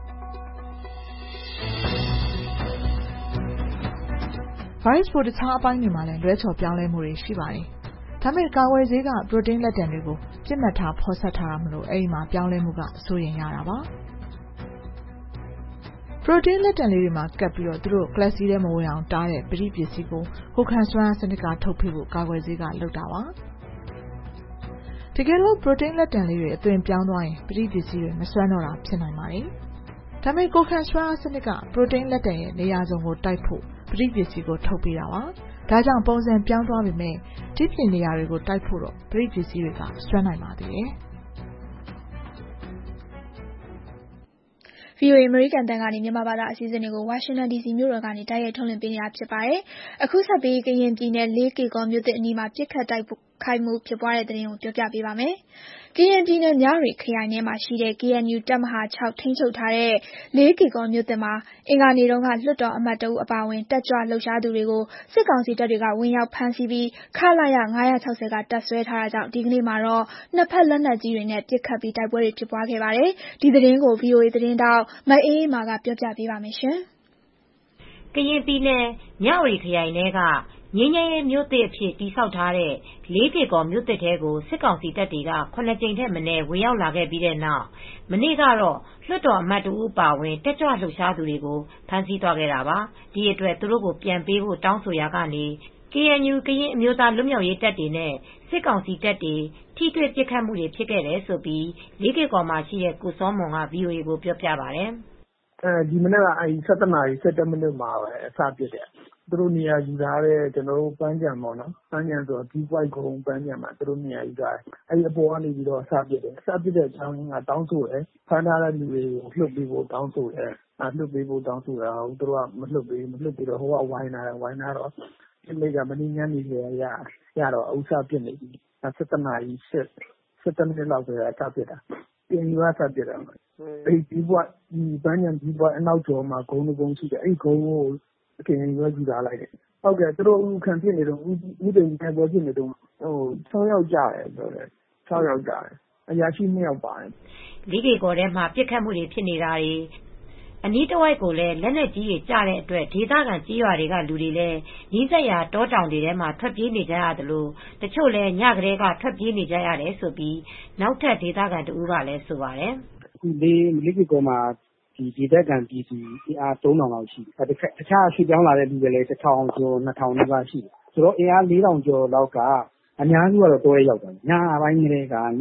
ဗိုင်းရပ်စ်ပိုးတခြားအပိုင်းတွေမှာလည်းလွဲချော်ပြောင်းလဲမှုတွေရှိပါတယ်။ဒါပေမဲ့ကာဝယ်ဆေးကပရိုတိန်းလက်တံတွေကိုပြစ်မှတ်ထားဖော်ဆက်ထားတာမလို့အဲ့ဒီမှာပြောင်းလဲမှုကစိုးရိမ်ရတာပါ။ပရိုတိန်းလက်တံလေးတွေမှာကပ်ပြီးသူတို့ကလပ်စည်းထဲမဝင်အောင်တားတဲ့ပရိပစ္စည်းကိုကိုခံစွမ်းအားစနစ်ကထုတ်ဖိဖို့ကာဝယ်ဆေးကလုပ်တာပါ။တကယ်လို့ပရိုတိန်းလက်တံလေးတွေအသွင်ပြောင်းသွားရင်ပရိပစ္စည်းတွေမစွမ်းတော့တာဖြစ်နိုင်ပါတယ်။ဒါပေမဲ့ကိုခံစွမ်းအားစနစ်ကပရိုတိန်းလက်တံရဲ့နေရာစုံကိုတိုက်ဖို့ပရိပစ္စည်းကိုထုတ်ပေးတာပါ။ဒါကြောင့်ပုံစံပြောင်းသွားပေမဲ့ဒီပြင်နေရာတွေကိုတိုက်ဖို့တော့ပရိပစ္စည်းတွေကစွမ်းနိုင်ပါသေးတယ်။ VOA အမေရိကန်တန်ကနေမြန်မာဘာသာအစီအစဉ်တွေကိုဝါရှင်တန် DC မြို့တော်ကနေတိုက်ရိုက်ထုတ်လွှင့်ပေးနေတာဖြစ်ပါတယ်။အခုဆက်ပြီးကရင်ပြည်နယ်လေးကေကော်မြို့သစ်အနီးမှာပြစ်ခတ်တိုက်ခိုက်မှုဖြစ်ပွားတဲ့သတင်းကိုပြောပြပေးပါမယ်။ကရင်ပြည်နယ်မြဝတီခရိုင်ထဲမှာရှိတဲ့ KNU တပ်မဟာ 6 ထိန်းချုပ်ထားတဲ့လေးကေကော်မြို့သစ်မှာအင်္ဂါနေ့တုန်းကလွှတ်တော်အမတ်တဦးအပါအဝင်တက်ကြွလှုပ်ရှားသူတွေကိုစစ်ကောင်စီတပ်တွေကဝင်ရောက်ဖမ်းဆီးပြီးခလရ960ကတပ်စွဲထားတာကြောင့်ဒီကနေ့မှာတော့နှစ်ဖက်လက်နက်ကြီးတွေနဲ့ပစ်ခတ်ပြီးတိုက်ပွဲတွေဖြစ်ပွားခဲ့ပါတယ်။ဒီသတင်းကို VOA သတင်းတောက်မအေးမာကပြောပြပေးပါမယ်ရှင်။ကရင်ပြည်နယ်မြဝတီခရိုင်ထဲကငြိမ်းချမ်းရေးမြို့သစ်အဖြစ်တည်ဆောက်ထားတဲ့4ကေကော်မြို့သစ်ထဲကိုစစ်ကောင်စီတပ်တွေက9ကြိမ်ထက်မနည်းဝင်ရောက်လာခဲ့ပြီးတဲ့နောက်မနေ့ကတော့လွှတ်တော်အမတ်2ဦးပါဝင်တက်ကြွလှုပ်ရှားသူတွေကိုဖမ်းဆီးသွားခဲ့တာပါဒီအတွက်သူတို့ကိုပြန်ပေးဖို့တောင်းဆိုရာကနေ KNU ကရင်အမျိုးသားလွတ်မြောက်ရေးတပ်တွေနဲ့စစ်ကောင်စီတပ်တွေထိတွေ့ပစ်ခတ်မှုတွေဖြစ်ခဲ့တယ်ဆိုပြီး4ကေကော်မှာရှိတဲ့ကိုစောမွန်က VOA ကိုပြောပြပါတယ်ဒီမနေ့က17နာရီ17မိနစ်မှာပဲအစပစ်တယ်သူတို့နေရာယူထားတဲ့ကျွန်တော်တို့ပန်းကြံပေါ့နော်ပန်းကြံဆိုတော့ဒီ white ကုန်းပန်းကြံမှာသူတို့နေရာယူထားတယ်အပေါ်ကနေပြီးတော့အစပစ်တယ်အစပစ်တဲ့အကြောင်းကတောင်းဆိုတယ်ဖမ်းထားတဲ့လူတွေကိုလွှတ်ပေးဖို့တောင်းဆိုတယ်လွှတ်ပေးဖို့တောင်းဆိုတာသူတို့ကမလွှတ်ပေးတော့ဟိုကဝိုင်းလာတော့ဒီနေ့ကမင်းညနေလေရတော့အဥစားပြစ်နေပြီ17နာရီ17မိနစ်လောက်ပဲအစပစ်တာပြင်ယူအစပစ်တာဒီဘွားဒီပန်းညံဒီဘွားအနောက်ကျော်မှာဂုံးတစ်ဂုံးရှိတယ်ဂုံးကိုအခင်ရွေးယူထားလိုက်တယ်ဟုတ်ကဲ့သူတို့ခံဖြစ်နေတော့ဦးတင်နေပွဲဖြစ်နေတော့6ယောက်ကြာတယ်ပြောတယ်6ယောက်ကြာတယ်အရာရှိ2ယောက်ပါတယ် 4ကေကော်ထဲမှာပြစ်ခတ်မှုတွေဖြစ်နေတာတွေအနီးတစ်ဝိုက်ကိုလည်းလက်နက်ကြီးတွေကျတဲ့အတွက်ဒေသခံကြီးရွာတွေကလူတွေလည်းနီးစပ်ရာတောတောင်တွေထဲမှာထွက်ပြေးနေကြရတယ်လို့တချို့လည်းညကလေးကထွက်ပြေးနေကြရတယ်ဆိုပြီးနောက်ထပ်ဒေသခံတဦးကလည်းဆိုပါတယ်အခု4ကေကော်မှာဒီဒေသခံပြည်သူအား 3000 လောက်ရှိတယ်တခြားရွှေ့ပြောင်းလာတဲ့လူတွေလည်း1000ကျော်2000နီးပါးရှိတယ်ဆိုတော့အင်အား4000ကျော်လောက်ကအများစုကတော့တောထဲရောက်တယ်ညပိုင်းကလေးကည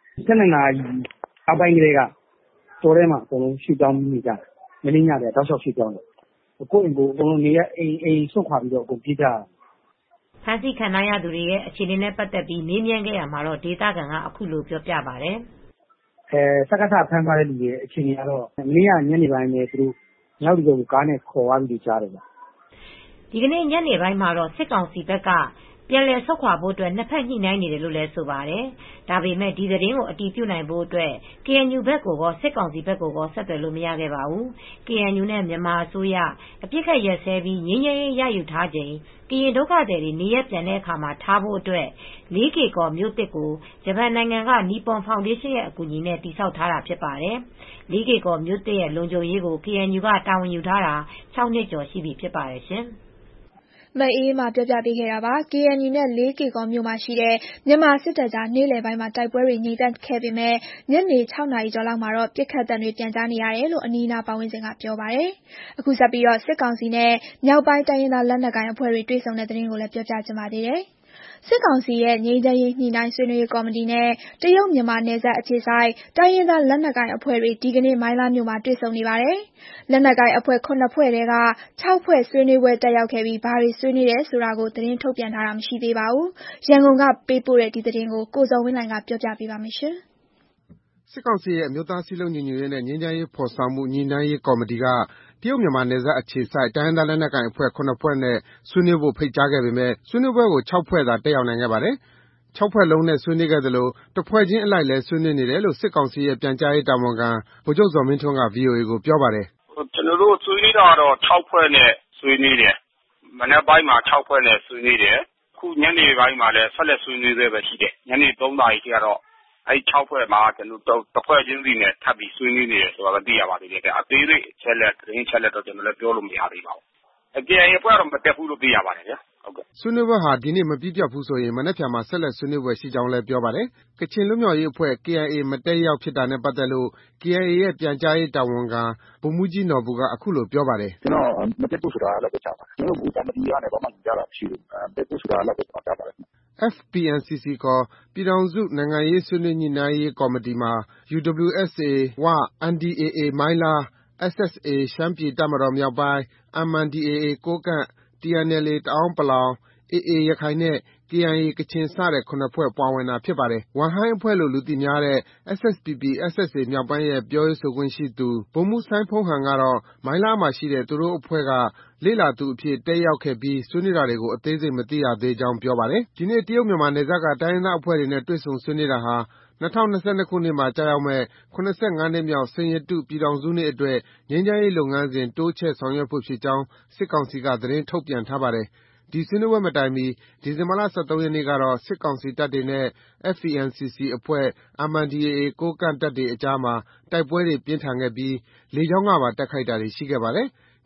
7နာရီအပိုင်းကလေးကတောထဲမှာအကုန်လုံးရွှေ့ပြောင်းနေကြတယ်မင်းညတယ်တောက်လျှောက်ရွှေ့ပြောင်းတယ်ကိုယ့်အိမ်ကိုအကုန်လုံးနေရအိမ်ဆွတ်ခွာပြီးတော့အကုန်ပြေးကြတယ်ဖမ်းဆီးခံရသူတွေရဲ့အခြေအနေနဲ့ပတ်သက်ပြီးမေးမြန်းခဲ့ရမှာတော့ဒေသခံကအခုလိုပြောပြပါတယ်စက္ကသဖမ်းသွားတဲ့လူတွေအခြေအနေကတော့မနေ့ကညနေပိုင်းပဲသူတို့မြောက်ဒီကိုကားနဲ့ခေါ်သွားပြီးကြားတယ်ဗျဒီကနေ့ညနေပိုင်းမှာတော့စစ်ကောင်စီဘက်ကပြန်လည်ဆုတ်ခွာဖို့အတွက်နှစ်ဖက်ညှိနှိုင်းနေတယ်လို့လည်းဆိုပါတယ်။ဒါပေမဲ့ဒီသတင်းကိုအတည်ပြုနိုင်ဖို့အတွက် KNU ဘက်ကိုရောစစ်ကောင်စီဘက်ကိုရောဆက်သွယ်လို့မရခဲ့ပါဘူး။ KNU နဲ့မြန်မာအစိုးရအပြစ်ခတ်ရက်စဲပြီးငြိမ်းချမ်းရေးရယူထားချိန်ကရင်ဒုက္ခသည်တွေနေရပြန်တဲ့အခါမှာထားဖို့အတွက် 4K ကော်မြို့တစ်ကိုဂျပန်နိုင်ငံကနီပွန်ဖောင်ဒေးရှင်းရဲ့အကူအညီနဲ့တည်ဆောက်ထားတာဖြစ်ပါတယ်။ 4K ကော်မြို့တစ်ရဲ့လုံခြုံရေးကို KNU ကတာဝန်ယူထားတာ6နှစ်ကျော်ရှိပြီဖြစ်ပါတယ်ရှင်။မအေးမာပြောပြပေးခဲ့တာပါ။ KNU နဲ့ 4K ကော်မြို့မှာရှိတဲ့မြန်မာစစ်တပ်ကြားနေ့လယ်ပိုင်းမှာတိုက်ပွဲတွေငြိမ်သက်ခဲ့ပေမဲ့ညနေ6နာရီကျော်လောက်မှာတော့ပစ်ခတ်သံတွေပြန်ကြားနေရတယ်လို့အနီးအနားပတ်ဝန်းကျင်ကပြောပါတယ်။အခုဆက်ပြီးစစ်ကောင်စီနဲ့မြောက်ပိုင်းတိုင်းရင်းသားလက်နက်ကိုင်အဖွဲ့တွေတွေ့ဆုံတဲ့သတင်းကိုလည်းပြောပြချင်ပါသေးတယ်။စစ်ကောင်စီရဲ့ငြိမ်းချမ်းရေးညှိနှိုင်းဆွေးနွေးရေးကော်မတီနဲ့တရုတ်မြန်မာနယ်စပ်အခြေစိုက်တိုင်းရင်းသားလက်နက်ကိုင်အဖွဲ့တွေဒီကနေ့မိုင်းလားမြို့မှာတွေ့ဆုံနေပါတယ်။လက်နက်ကိုင်အဖွဲ့9ဖွဲ့ထဲက6ဖွဲ့ဆွေးနွေးပွဲတက်ရောက်ခဲ့ပြီးဘာတွေဆွေးနွေးတယ်ဆိုတာကိုသတင်းထုတ်ပြန်ထားတာမရှိသေးပါဘူး။ရန်ကုန်ကပေးပို့တဲ့ဒီသတင်းကိုကိုဇော်ဝင်းလှိုင်ကပြောပြပေးပါမယ်။စစ်ကောင်စီရဲ့အမျိုးသားစည်းလုံးညီညွတ်ရေးနဲ့ငြိမ်းချမ်းရေးဖော်ဆောင်မှုညှိနှိုင်းရေးကော်မတီကတရုတ်မြန်မာနယ်စပ်အခြေစိုက်တိုင်းရင်းသားလက်နက်ကိုင်အဖွဲ့9ဖွဲ့နဲ့ဆွေးနွေးဖို့ဖိတ်ကြားခဲ့ပေမဲ့ဆွေးနွေးပွဲကို6ဖွဲ့သာတက်ရောက်နိုင်ခဲ့ပါတယ်။6ဖွဲ့လုံးနဲ့ဆွေးနွေးခဲ့သလိုတဖွဲ့ချင်းအလိုက်လည်းဆွေးနွေးနေတယ်လို့စစ်ကောင်စီရဲ့ပြန်ကြားရေးတာဝန်ခံဗိုလ်ချုပ်ဇော်မင်းထွန်းက VOA ကိုပြောပါတယ်။ကျွန်တော်တို့ဆွေးနွေးတာတော့6ဖွဲ့နဲ့ဆွေးနွေးတယ်။မနက်ပိုင်းမှာ6ဖွဲ့နဲ့ဆွေးနွေးတယ်။ခုညနေပိုင်းမှာလည်းဆက်လက်ဆွေးနွေးသေးပဲရှိတယ်။ညနေ3နာရီကျတော့အဲဒီ6ဖွဲ့မှာကျွန်တော်တို့တစ်ဖွဲ့ချင်းစီနဲ့ထပ်ပြီးဆွေးနွေးနေတယ်ဆိုတာသိရပါသေးတယ်။အသေးစိတ်အချက်လက်သတင်းချက်လက်တော့ကျွန်တော်လည်းပြောလို့မရသေးပါဘူး။KIAအဖွဲ့တော့မတက်ဘူးလို့သိရပါတယ်ဗျာ။ဟုတ်ကဲ့ဆွေးနွေးပွဲဟာဒီနေ့မပြီးပြတ်ဘူးဆိုရင်မနက်ဖြန်မှာဆက်လက်ဆွေးနွေးပွဲရှိကြောင်းလည်းပြောပါတယ်။ကချင်လွတ်မြောက်ရေးအဖွဲ့ KIA မတက်ရောက်ဖြစ်တာနဲ့ပတ်သက်လို့ KIA ရဲ့ပြန်ကြားရေးတာဝန်ခံဗိုလ်မှူးကြီးနော်ဘူကအခုလိုပြောပါတယ်။ကျွန်တော်မတက်ဘူးဆိုတာလည်းကြားပါတယ်။ကျွန်တော်ကမတီးရနဲ့ဘာမှကြားတာမရှိဘူး။တက်ဘူးဆိုတာလည်းကြားပါတယ်။ FPNCC ခေါ်ပြည်ထောင်စုနိုင်ငံရေးဆွေးနွေးညှိနှိုင်းရေးကော်မတီမှာ UWSA ဝ၊ NDAA မိုင်းလား SSA ရှမ်းပြည်တပ်မတော်မြောက်ပိုင်း၊ MNDAA ကိုးကန့်၊ TNLA တအာင်းပလောင်၊ AA ရခိုင်နဲ့ KIA ကချင်စတဲ့7ဖွဲ့ပါဝင်တာဖြစ်ပါတယ်။ဝမ်ဟိုင်းအဖွဲ့လို့လူသိများတဲ့ SSPP/SSA မြောက်ပိုင်းရဲ့ပြောရေးဆိုခွင့်ရှိသူဗိုလ်မှူးစိုင်းဖုန်းဟန်ကတော့မိုင်းလားမှာရှိတဲ့သူတို့အဖွဲ့ကလေ့လာသူအဖြစ်တက်ရောက်ခဲ့ပြီးဆွေးနွေးတာတွေကိုအသေးစိတ်မသိရသေးကြောင်းပြောပါတယ်။ဒီနေ့တရုတ်မြန်မာနယ်စပ်ကတိုင်းရင်းသားအဖွဲ့တွေနဲ့တွေ့ဆုံဆွေးနွေးတာဟာ2022ခုနှစ်မှာကျရောက်မယ့်75နှစ်မြောက်စိန်ရတုပြည်ထောင်စုနေ့အတွက်ငြိမ်းချမ်းရေးလုပ်ငန်းစဉ်တိုးချဲ့ဆောင်ရွက်ဖို့ဖြစ်ကြောင်းစစ်ကောင်စီကသတင်းထုတ်ပြန်ထားပါတယ်။ဒီဆွေးနွေးပွဲမတိုင်မီဒီဇင်ဘာလ23ရက်နေ့ကတော့စစ်ကောင်စီတပ်တွေနဲ့ FPNCC အဖွဲ့ MNDAA ကိုးကန့်တပ်တွေအကြားမှာတိုက်ပွဲတွေပြင်းထန်ခဲ့ပြီးလေကြောင်းကပါတိုက်ခိုက်တာတွေရှိခဲ့ပါတယ်။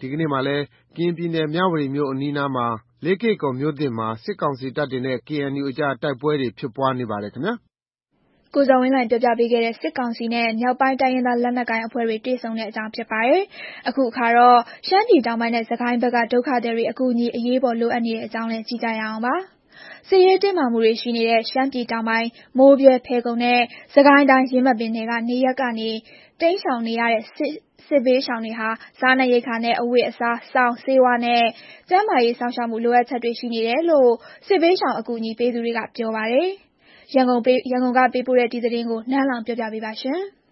ဒီကနေ့မှာလည်းကရင်ပြည်နယ်မြဝတီမြို့အနီးနားမှာလေးကေ့ကော်မြို့သစ်မှာစစ်ကောင်စီတပ်တွေနဲ့ KNU အကြားတိုက်ပွဲတွေဖြစ်ပွားနေပါတယ်ခင်ဗျာ။ကိုဇော်ဝင်းလှိုင်ပြောပြပေးခဲ့တဲ့စစ်ကောင်စီနဲ့မြောက်ပိုင်းတိုင်းရင်းသားလက်နက်ကိုင်အဖွဲ့တွေတွေ့ဆုံတဲ့အကြောင်းဖြစ်ပါတယ်။အခုအခါတော့ရှမ်းပြည်တောင်ပိုင်းနဲ့စကိုင်းဘက်ကဒုက္ခသည်တွေအကူအညီအရေးပေါ်လိုအပ်နေတဲ့အကြောင်းလည်းကြည့်ကြရအောင်ပါ။စစ်ရေးတင်းမာမှုတွေရှိနေတဲ့ရှမ်းပြည်တောင်ပိုင်းမိုးဗြဲဖယ်ခုံနဲ့စကိုင်းတိုင်းရင်းမပင်တွေကနေရက်ကနေတိမ်းရှောင်နေရတဲ့စစ်ဘေးရှောင်တွေဟာစားနပ်ရိက္ခာနဲ့အဝတ်အစား၊စောင်၊ဆေးဝါးနဲ့ကျန်းမာရေးစောင့်ရှောက်မှုလိုအပ်ချက်တွေရှိနေတယ်လို့စစ်ဘေးရှောင်အကူအညီပေးသူတွေကပြောပါတယ်။ရန်ကုန်ကပေးပို့တဲ့ဒီသတင်းကိုနန်းလောင်ပြောပြပေးပါရှင်။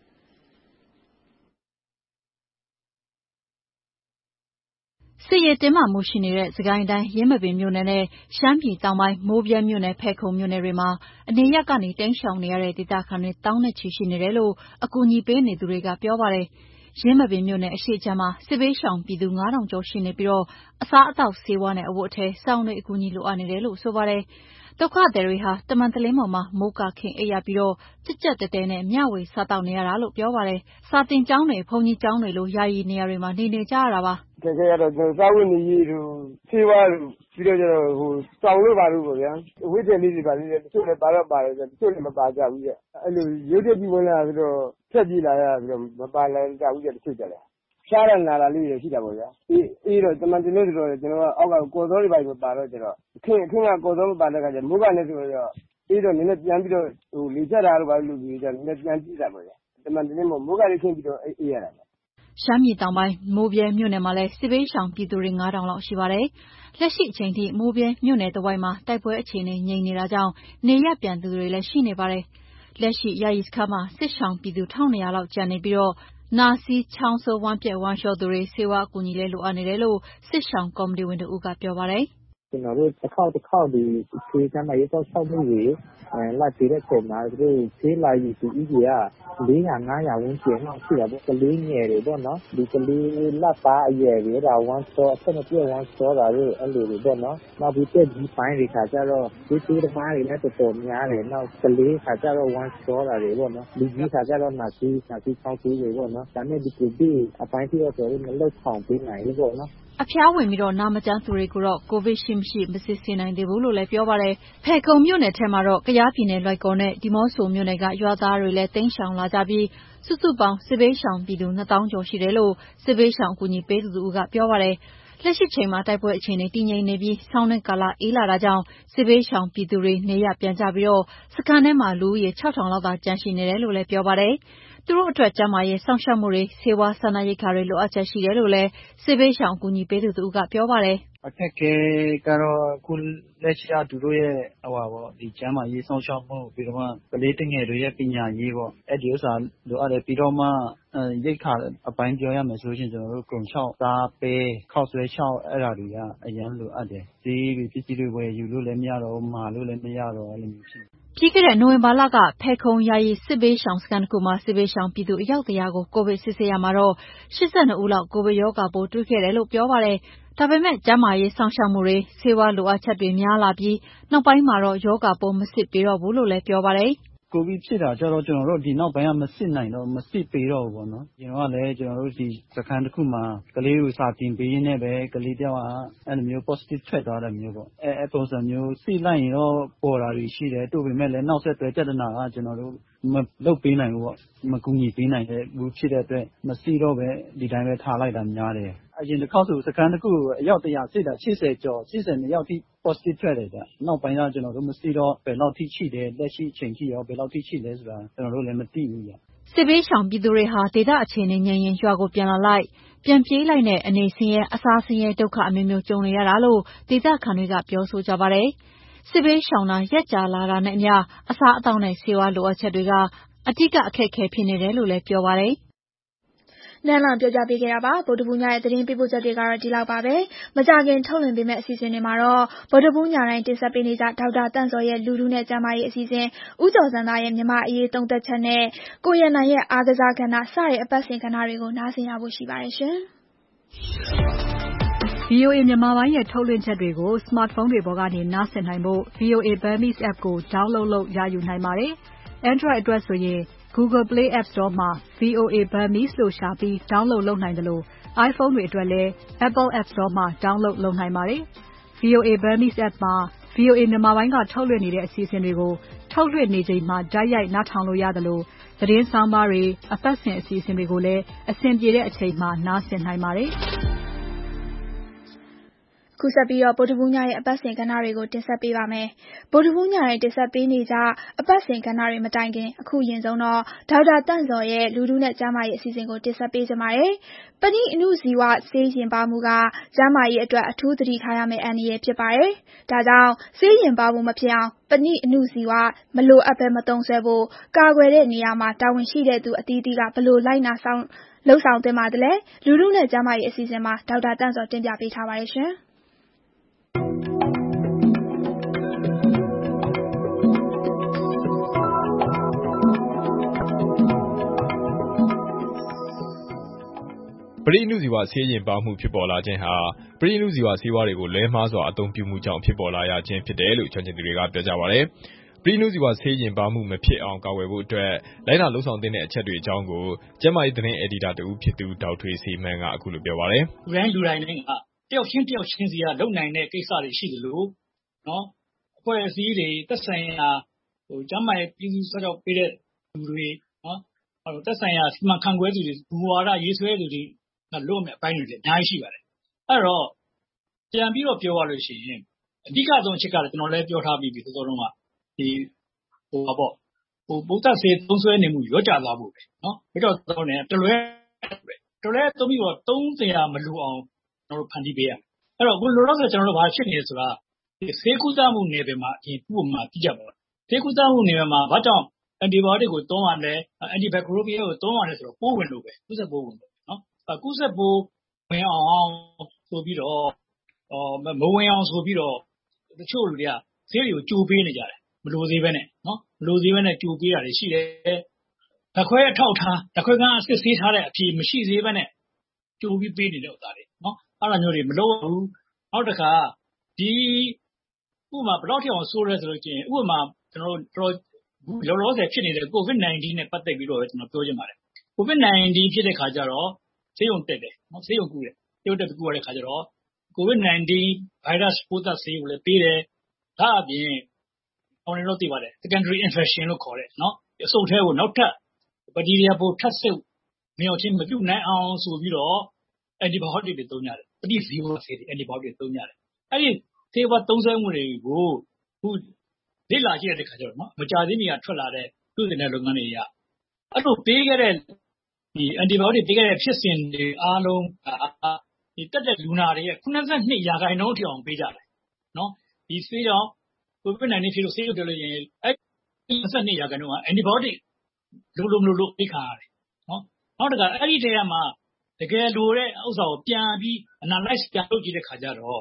စစ်ရေးတင်းမာမှုရှိနေတဲ့စကိုင်းတိုင်းရင်းမပင်မြို့နယ်နဲ့ရှမ်းပြည်တောင်ပိုင်းမိုးဗြဲမြို့နယ်ဖယ်ခုံမြို့နယ်တွေမှာအနေရက်ကနေတိမ်းရှောင်နေရတဲ့ဒေသခံတွေတောင်းနဲ့ချီရှိနေတယ်လို့အကူအညီပေးနေသူတွေကပြောပါတယ်။ရင်းမပင်မြို့နယ်အရှေ့ခြမ်းမှာစစ်ဘေးရှောင်ပြည်သူ9000ကျော်ရှိနေပြီးအစားအသောက်ဆေးဝါးနဲ့အဝတ်အထည်စောင်တွေအကူအညီလိုအပ်နေတယ်လို့ဆိုပါတယ်။ဒုက္ခသည်တွေဟာတမန်တလင်းပေါ်မှာမိုးကာခင်းအိပ်ရပြီးကြက်ကြက်တဲတဲနဲ့မျှဝေစားတောက်နေရတာလို့ပြောပါတယ်။စာသင်ကျောင်းတွေဘုန်းကြီးကျောင်းတွေလိုယာယီနေရာတွေမှာနေကြရတာပါ။အခက်အခဲကတော့စားဝတ်နေရေးတို့ဆေးဝါးတို့ပြီးတော့စောင်လို့ပါလို့ပေါ့ဗျာအဝတ်အထည်လေးတွေပါသေးတယ်တချို့လည်းပါတော့ပါတယ်တချို့လည်းမပါကြဘူးအဲ့လိုရုပ်တရက်ကြီးဝင်လာပြီးတော့ဖြတ်ပြေးလာရပြီးတော့မပါလာကြဘူးတချို့ကြတယ်ရှားရနာလာလေးတွေရှိတာပေါ့ဗျာအေးတော့တမန်တင်လို့ဆိုတော့ကျွန်တော်ကအောက်ကကော်စောတွေပါမပါတော့ကျတော့အခင်းကကော်စောမပါတဲ့ခါကျမိုးကလည်းဆိုတော့အေးတော့နည်းနည်းပြန်ပြီးတော့လေချက်တာတော့ပါလို့ပြီးတော့နည်းနည်းပြန်ကြည့်တာပေါ့ဗျာတမန်တင်မိုးကလည်းခင်းပြီးတော့အေးရတာရှမ်းပြည်တောင်ပိုင်းမိုးဗြဲမြို့နယ်မှာလည်းစစ်ဘေးရှောင်ပြည်သူတွေ9000လောက်ရှိပါတယ်။လက်ရှိအချိန်ထိမိုးဗြဲမြို့နယ်တဝိုက်မှာတိုက်ပွဲအခြေအနေငြိမ်နေတာကြောင့်နေရပ်ပြန်သူတွေလည်းရှိနေပါတယ်။လက်ရှိယာယီစခန်းမှာစစ်ရှောင်ပြည်သူ1200လောက်ကျန်နေပြီးနာစီချောင်းဆိုးဝမ်းပြက်ဝမ်းလျှောသူတွေဆေးဝါးအကူအညီလည်းလိုအပ်နေတယ်လို့စစ်ရှောင်ကော်မတီဝင်တို့ကပြောပါတယ်။ကျွန်တော်တို့တစ်ခေါက်ဒီဆေးကမ်းမှာရေးတော့ဆောက်မှုတွေလိုက်ပြီးတဲ့ပုံမှာသူဆေးလာယူသူကြီးက400-500ဝန်းကျင်လောက်ရှိတာပေါ့ကလေးငယ်တွေပေါ့နော်ဒီကလေးလက်သားအရွယ်တွေဒါဝမ်းစောအဆက်မပြည့်ဝမ်းစောတာတွေအဲ့လိုတွေပေါ့နော်နောက်ပြီးတက်ဒီပိုင်းတွေခါကြတော့ဒီသမားတွေလည်းတော်တော်များတယ်နောက်ကလေးခါကြတော့ဝမ်းစောတာတွေပေါ့နော်ဒီကြီးခါကြတော့နာစီချောင်းသူတွေပေါ့နော်ဒါနဲ့ဒီကိုဒီအပိုင်းที่တော့မလောက်ဆောင်ပေးနိုင်ဘူးပေါ့နော်အဖျားဝင်ပြီးနာမကျန်းသူတွေကိုတော့ကိုဗစ်ရှိမရှိမစစ်ဆေးနိုင်သေးဘူးလို့လည်းပြောပါတယ်။ဖယ်ခုံမြို့နယ်ထဲမှာတော့ကယားပြည်နယ်လွိုင်ကော်နဲ့ဒီမော့ဆိုမြို့နယ်ကရွာသားတွေလည်းတိမ်းရှောင်လာကြပြီးစုစုပေါင်းစစ်ဘေးရှောင်ပြည်သူ2000ကျော်ရှိတယ်လို့စစ်ဘေးရှောင်အကူအညီပေးသူကပြောပါတယ်။လက်ရှိချိန်မှာတိုက်ပွဲအခြေအနေတည်ငြိမ်နေပြီးဆောင်းနှင်းကာလအေးလာတာကြောင့်စစ်ဘေးရှောင်ပြည်သူတွေနေရပြန်ကြပြီးစခန်းထဲမှာလူဦးရေ6000လောက်သာကျန်ရှိနေတယ်လို့လည်းပြောပါတယ်။သူတို့အတွက်ကျန်းမာရေးစောင့်ရှောက်မှုတွေဆေးဝါးစားနပ်ရိက္ခာတွေလိုအပ်ချက်ရှိတယ်လို့လည်းစစ်ဘေးရှောင်အကူအညီပေးသူကပြောပါတယ်။အခက်အခဲကတော့ခုလက်ရှိသူတို့ရဲ့ဒီကျန်းမာရေးစောင့်ရှောက်မှုပြီးတော့မှကလေးတငယ်တွေရဲ့ပညာရေးပေါ့အဲ့ဒီဥစ္စာလိုအပ်တယ်ပြီးတော့မှရိက္ခာအပိုင်းပြောရမယ်ဆိုရင်ကျွန်တော်တို့ကုန်ချောက်သားပဲခောက်ဆွဲချောက်အဲ့ဒါတွေကအရင်လိုအပ်တယ်ဒီပစ္စည်းတွေဝယ်ယူလို့လည်းမရတော့မာလို့လည်းမရတော့အဲ့လိုမျိုးဖြစ်ပြီးခဲ့တဲ့နိုဝင်ဘာလကဖယ်ခုံယာယီစစ်ဘေးရှောင်စခန်းတစ်ခုမှာစစ်ဘေးရှောင်ပြည်သူအယောက်100ကိုကိုဗစ်စစ်ဆေးရမှာတော့82ဦးလောက်ကိုဗစ်ရောဂါပိုးတွေ့ခဲ့တယ်လို့ပြောပါတယ်။ဒါပေမဲ့ကျန်းမာရေးစောင့်ရှောက်မှုတွေဆေးဝါးလိုအပ်ချက်တွေများလာပြီးနောက်ပိုင်းမှာတော့ရောဂါပိုးမစစ်ပေးတော့ဘူးလို့လည်းပြောပါတယ်။ကိုဗစ်ဖြစ်တာကျတော့ကျွန်တော်တို့ဒီနောက်ပိုင်းကမစစ်နိုင်တော့မစစ်ပေးတော့ဘူးပေါ့နော်။ကျွန်တော်ကလည်းကျွန်တော်တို့ဒီစခန်းတစ်ခုမှာကလေးကိုစာတင်ပေးရင်းနဲ့ပဲကလေးတယောက်ကအဲ့လိုမျိုး positive ထွက်သွားတယ်မျိုးပေါ့။အဲ့ပုံစံမျိုးစစ်လိုက်ရင်တော့ပေါ်တာတွေရှိတယ်တို့ပေမဲ့လည်းနောက်ဆက်တွဲပြဿနာကကျွန်တော်တို့မလုပ်ပေးနိုင်ဘူးပေါ့မကူညီပေးနိုင်တဲ့ဘူးဖြစ်တဲ့အတွက်မစစ်တော့ပဲဒီတိုင်းပဲထားလိုက်တာများတယ်အရင်တစ်ခေါက်ဆိုစခန်းတစ်ခုအယောက်100စစ်တာ80ကျော်82ယောက်ထိ positive ထွက်တယ်ဗျနောက်ပိုင်းကကျွန်တော်တို့မစစ်တော့ဘယ်လောက်ထိရှိတယ်လက်ရှိအချိန်ထိရောဘယ်လောက်ထိရှိလဲဆိုတာကျွန်တော်တို့လည်းမသိဘူးဗျစစ်ဘေးရှောင်ပြည်သူတွေဟာဒေသအခြေအနေငြိမ်ရင်ရွာကိုပြန်လာလိုက်ပြန်ပြေးလိုက်နဲ့အနေဆင်းရဲအစားဆင်းရဲဒုက္ခအမျိုးမျိုးကြုံနေရတာလို့ဒေသခံတွေကပြောဆိုကြပါတယ်စစ်ဘေးရှောင်တာရက်ကြာလာတာနဲ့အမျှအစားအသောက်နဲ့ဆေးဝါးလိုအပ်ချက်တွေကအဓိကအခက်အခဲဖြစ်နေတယ်လို့လည်းပြောပါတယ်။နန်းလောင်ပြောပြပေးခဲ့တာပါ။ဗုဒ္ဓဘုရားရဲ့သတင်းပေးပို့ချက်တွေကတော့ဒီလောက်ပါပဲ။မကြခင်ထုတ်လွှင့်ပေးမယ့်အစီအစဉ်တွေမှာတော့ဗုဒ္ဓဘုရားတိုင်းတင်ဆက်ပေးနေကြဒေါက်တာတန့်စော်ရဲ့လူထုနဲ့ကျန်းမာရေးအစီအစဉ်၊ဦးကျော်စံသားရဲ့မြန်မာအရေးသုံးသပ်ချက်နဲ့ကိုရန်နိုင်ရဲ့အားကစားကဏ္ဍစတဲ့အပတ်စဉ်ကဏ္ဍတွေကိုနားဆင်ရဖို့ရှိပါတယ်ရှင်။ VOA မြန်မာပိုင်းရဲ့ထုတ်လွှင့်ချက်တွေကို smartphone တွေပေါ်ကနေနားဆင်နိုင်ဖို့ VOA Burmese app ကို download လုပ်ရယူနိုင်ပါတယ်။ Android အတွက်ဆိုရင် Google Play App Store မှာ VOA Burmese လို့ရှာပြီး download လုပ်နိုင်တယ်လို့ iPhone တွေအတွက်လည်း Apple App Store မှာ download လုပ်နိုင်ပါတယ်။ VOA Burmese App မှာ VOA မြန်မာပိုင်းကထုတ်လွှင့်နေတဲ့အစီအစဉ်တွေကိုထုတ်လွှင့်နေချိန်မှာတိုက်ရိုက်နားထောင်လို့ရသလိုသတင်းဆောင်းပါးတွေအပတ်စဉ်အစီအစဉ်တွေကိုလည်းအဆင်ပြေတဲ့အချိန်မှာနားဆင်နိုင်ပါတယ်။ခုဆက်ပြီးတော့ဗုဒ္ဓဘူးညရဲ့အပတ်စဉ်ကဏ္ဍတွေကိုတင်ဆက်ပေးပါမယ်။ဗုဒ္ဓဘူးညရဲ့တင်ဆက်ပေးနေကြအပတ်စဉ်ကဏ္ဍတွေမတိုင်ခင်အခုရင်ဆုံးတော့ဒေါက်တာတန့်စော်ရဲ့လူထုနဲ့ကျန်းမာရေးအစီအစဉ်ကိုတင်ဆက်ပေးကြပါမယ်။ပဏိအနုဇီဝဆေးရင်ပါမှုကကျန်းမာရေးအတွက်အထူးသတိထားရမယ့်အန္တရာယ်ဖြစ်ပါတယ်။ဒါကြောင့်ဆေးရင်ပါမှုမဖြစ်အောင်ပဏိအနုဇီဝမလိုအပ်ဘဲမသုံးစွဲဖို့ကာကွယ်တဲ့နေရာမှာတာဝန်ရှိတဲ့သူအသီးသီးကဘယ်လိုလိုက်နာလုပ်ဆောင်သင့်ပါသလဲ။လူထုနဲ့ကျန်းမာရေးအစီအစဉ်မှာဒေါက်တာတန့်စော်တင်ပြပေးထားပါတယ်ရှင်။ပရိနုဇီဝဆေးရင်ပါမှုဖြစ်ပေါ်လာခြင်းဟာပရိနုဇီဝဆေးဝါးတွေကိုလွဲမှားစွာအသုံးပြုမှုကြောင့်ဖြစ်ပေါ်လာရခြင်းဖြစ်တယ်လို့ကျွမ်းကျင်သူတွေကပြောကြပါတယ်။ပရိနုဇီဝဆေးရင်ပါမှုမဖြစ်အောင်ကာကွယ်ဖို့အတွက်လိုက်နာလှုံ့ဆော်တဲ့အချက်တွေအကြောင်းကိုကျန်းမာရေးသတင်းအယ်ဒီတာတဦးဖြစ်သူဒေါက်ထွေစီမန်ကအခုလိုပြောပါတယ်။လူတိုင်းကတယောက်ချင်းစီကလုပ်နိုင်တဲ့ကိစ္စတွေရှိသလိုနော်အဖွဲ့အစည်းတွေသက်ဆိုင်ရာကျန်းမာရေးပြည်သူ့စောင့်ရှောက်ပေးတဲ့လူတွေနော်သက်ဆိုင်ရာစီမံခန့်ခွဲသူတွေဘူဝါဒရေးဆွဲသူတွေလို့မဲ့အပိုင်းတွေလည်းအများကြီးရှိပါတယ်အဲ့တော့ပြန်ပြီးတော့ပြောရလို့ရှိရင်အဓိကဆုံးအချက်ကလည်းကျွန်တော်လည်းပြောထားပြီးပြီသောတော့ကဒီဗုဒ္ဓဆေးသုံးစွဲနေမှုရောကြသွားဖို့ပဲနော်ပြီးတော့တော့ねတလွဲသုံးပြီးတော့300မလူအောင်ကျွန်တော်တို့ဖန်တီးပေးရအဲ့တော့အခုလောလောဆယ်ကျွန်တော်တို့ဘာဖြစ်နေလဲဆိုတာဆေးကုသမှုနယ်ပယ်မှာအရင်ဥပမာကြည့်ကြပါဦးဆေးကုသမှုနယ်ပယ်မှာဘာကြောင့်အန်တီဘိုတိတ်ကိုသုံးရတယ်အန်တီဘက်ခရိုပီယာကိုသုံးရတယ်ဆိုတော့ပိုးဝင်လို့ပဲကုသပိုးဝင်လို့နော်ကုသပိုးဝင်အောင်ဆိုပြီးတော့မဝင်အောင်ဆိုပြီးတော့တချို့လူတွေကဆေးတွေကိုကြိုပေးနေကြတယ်မလိုသေးပဲနဲ့နော်မလိုသေးပဲနဲ့ကြိုပေးတာတွေရှိတယ်ဓာတ်ခွဲအထောက်ထားဓာတ်ခွဲကစစ်ဆေးထားတဲ့အဖြေမရှိသေးပဲနဲ့ကြိုပြီးပေးနေတဲ့ဥစ္စာတွေနော်အဲ့လိုမျိုးတွေမလုပ်ဘူးနောက်တစ်ခါဒီဥပမာဘယ်တော့ထိအောင်ဆိုးရဲဆိုလို့ချင်းဥပမာကျွန်တော်တို့လောလောဆယ်ဖြစ်နေတဲ့ COVID-19 နဲ့ပတ်သက်ပြီးတော့ကျွန်တော်ပြောချင်ပါတယ် COVID-19 ဖြစ်တဲ့ခါကျတော့ဆေးရုံတက်တယ်နော်ဆေးရုံကူတယ်ဆေးရုံတက်ပြီးကူရတဲ့ခါကျတော့ COVID-19 virus ပိုးသတ်ဆေးကိုလည်းပေးတယ်ဒါအပြင်အောင်လည်းတော့သိပါတယ် secondary infection လို့ခေါ်တယ်နော်အဆုတ်ထဲကိုနောက်ထပ်ဘက်တီးရီးယားပိုးထပ်ဆုပ်မရောက်ချင်းမပြုတ်နိုင်အောင်ဆိုပြီးတော့ antibiotic တွေသုံးရတယ်ပဋိဇီဝဆေးတွေ antibiotic သုံးရတယ်အဲ့ဒီဆေးဝါးသုံးစွဲမှုတွေကိုခုလေ့လာကြည့်တဲ့ခါကျတော့နော်မကြာသေးမီကထွက်လာတဲ့သူ့တဲ့လုပ်ငန်းတွေရအဲ့လိုပေးခဲ့တဲ့ဒီ antibiotic ပေးခဲ့တဲ့ဖြစ်စဉ်တွေအားလုံးဒီတက်တဲ့လူနာတွေရဲ့92%ထိအောင်ပေးကြတယ်နော်ဒီဆေးကြောင့် COVID-19 ဖြစ်လို့ဆေးရုံတက်လို့ရင်အဲ့92%က antibiotic လို့ပေးခါရတယ်နော်နောက်တစ်ခါအဲ့ဒီတည်းကမှတကယ်လိုတဲ့ဥစ္စာကိုပြန်ပြီး analyze ပြန်လုပ်ကြည့်တဲ့ခါကျတော့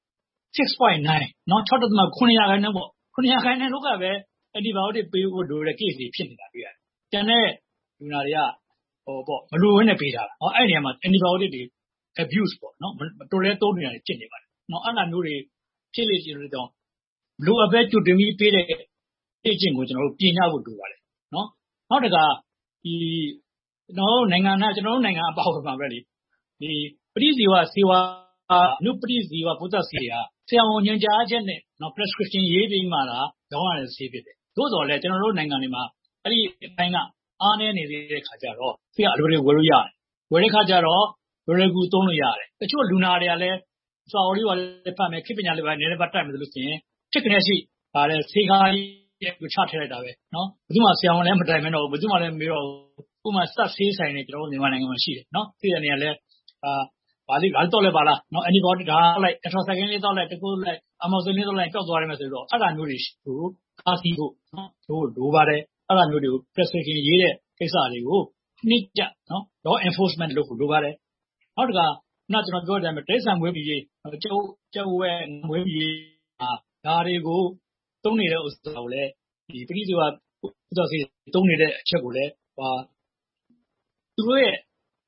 6.9 နော် 6.9% ပေါ့ 9% လောက်ကပဲ antibiotic ပေးဖို့လိုတဲ့ case တွေဖြစ်နေတာတွေ့ရတယ်။ကျန်တဲ့လူနာတွေကမလိုဘဲနဲ့ပေးထားတာ။အဲ့ဒီနေရာမှာ antibiotic တွေ abuse ပေါ့နော်တော်လဲသုံးနေတာဖြစ်နေပါတယ်။နော်အဲ့လိုမျိုးတွေဖြစ်လေ့ရှိလို့တော့လိုအပ်ပဲကြိုတင်ပြီးပေးတဲ့အခြေအကျင့်ကိုကျွန်တော်တို့ပြင်ရဖို့လိုပါတယ်။နော်နောက်တစ်ခါဒီကျွန်တော်တို့နိုင်ငံအပေါင်းမှာပဲလေဒီပဋိဇီဝဆေးဝါးအနုပဋိဇီဝပိုးသတ်ဆေးကဆရာဝန်ညွှန်ကြားချက်နဲ့နော် prescription ရေးပြီးမှလာရောင်းရတဲ့ဆေးဖြစ်တယ်။သို့တော်လည်းကျွန်တော်တို့နိုင်ငံတွေမှာအဲ့ဒီအပိုင်းကအားနည်းနေတဲ့ခါကျတော့ဆေးကအလွယ်တကူဝယ်လို့ရတယ်။ဝယ်တဲ့ခါကျတော့လွယ်ကူသုံးလို့ရတယ်။တချို့လူနာတွေကလည်းစာအုပ်လေးပါလည်းဖတ်မယ်ခေပညာလေးပါနည်းနည်းပါတတ်မယ်ဆိုလို့ရှိရင်ဖြစ်ကနေရှိပါတဲ့ဆေးကားကိုချထည့်လိုက်တာပဲနော်။ဘယ်သူမှဆရာဝန်လည်းမတိုင်မတော့ဘူးဘယ်သူမှလည်းမေးတော့ဥပမာစက်ဆေးဆိုင်တွေကျွန်တော်တို့မြန်မာနိုင်ငံမှာရှိတယ်နော်။ဆေးတဲ့နေရာလဲဘာတော့လဲပါလားနော် antibiotic ဒါလိုက် tetracycline လေးတော့လိုက်တကူလိုက် amoxicillin လေးတော့လိုက်ပျောက်သွားတယ်မယ်ဆိုတော့အဲ့ဒါမျိုးတွေကိုကားစီဖို့နော်တို့လိုပါတယ်အဲ့ဒါမျိုးတွေကို prescription ရေးတဲ့ကိစ္စတွေကိုနှိကျနော် law enforcement လုပ်ဖို့လိုပါတယ်နောက်တစ်ခါကျွန်တော်ပြောတယ်တိရစ္ဆာန်မွေးမြူရေးကျုပ်ဝဲမွေးမြူရေးဒါတွေကိုသုံးနေတဲ့ဥစ္စာကိုလည်းဒီပဋိဇီဝဥစ္စာစီသုံးနေတဲ့အချက်ကိုလည်းသူတို့ရဲ့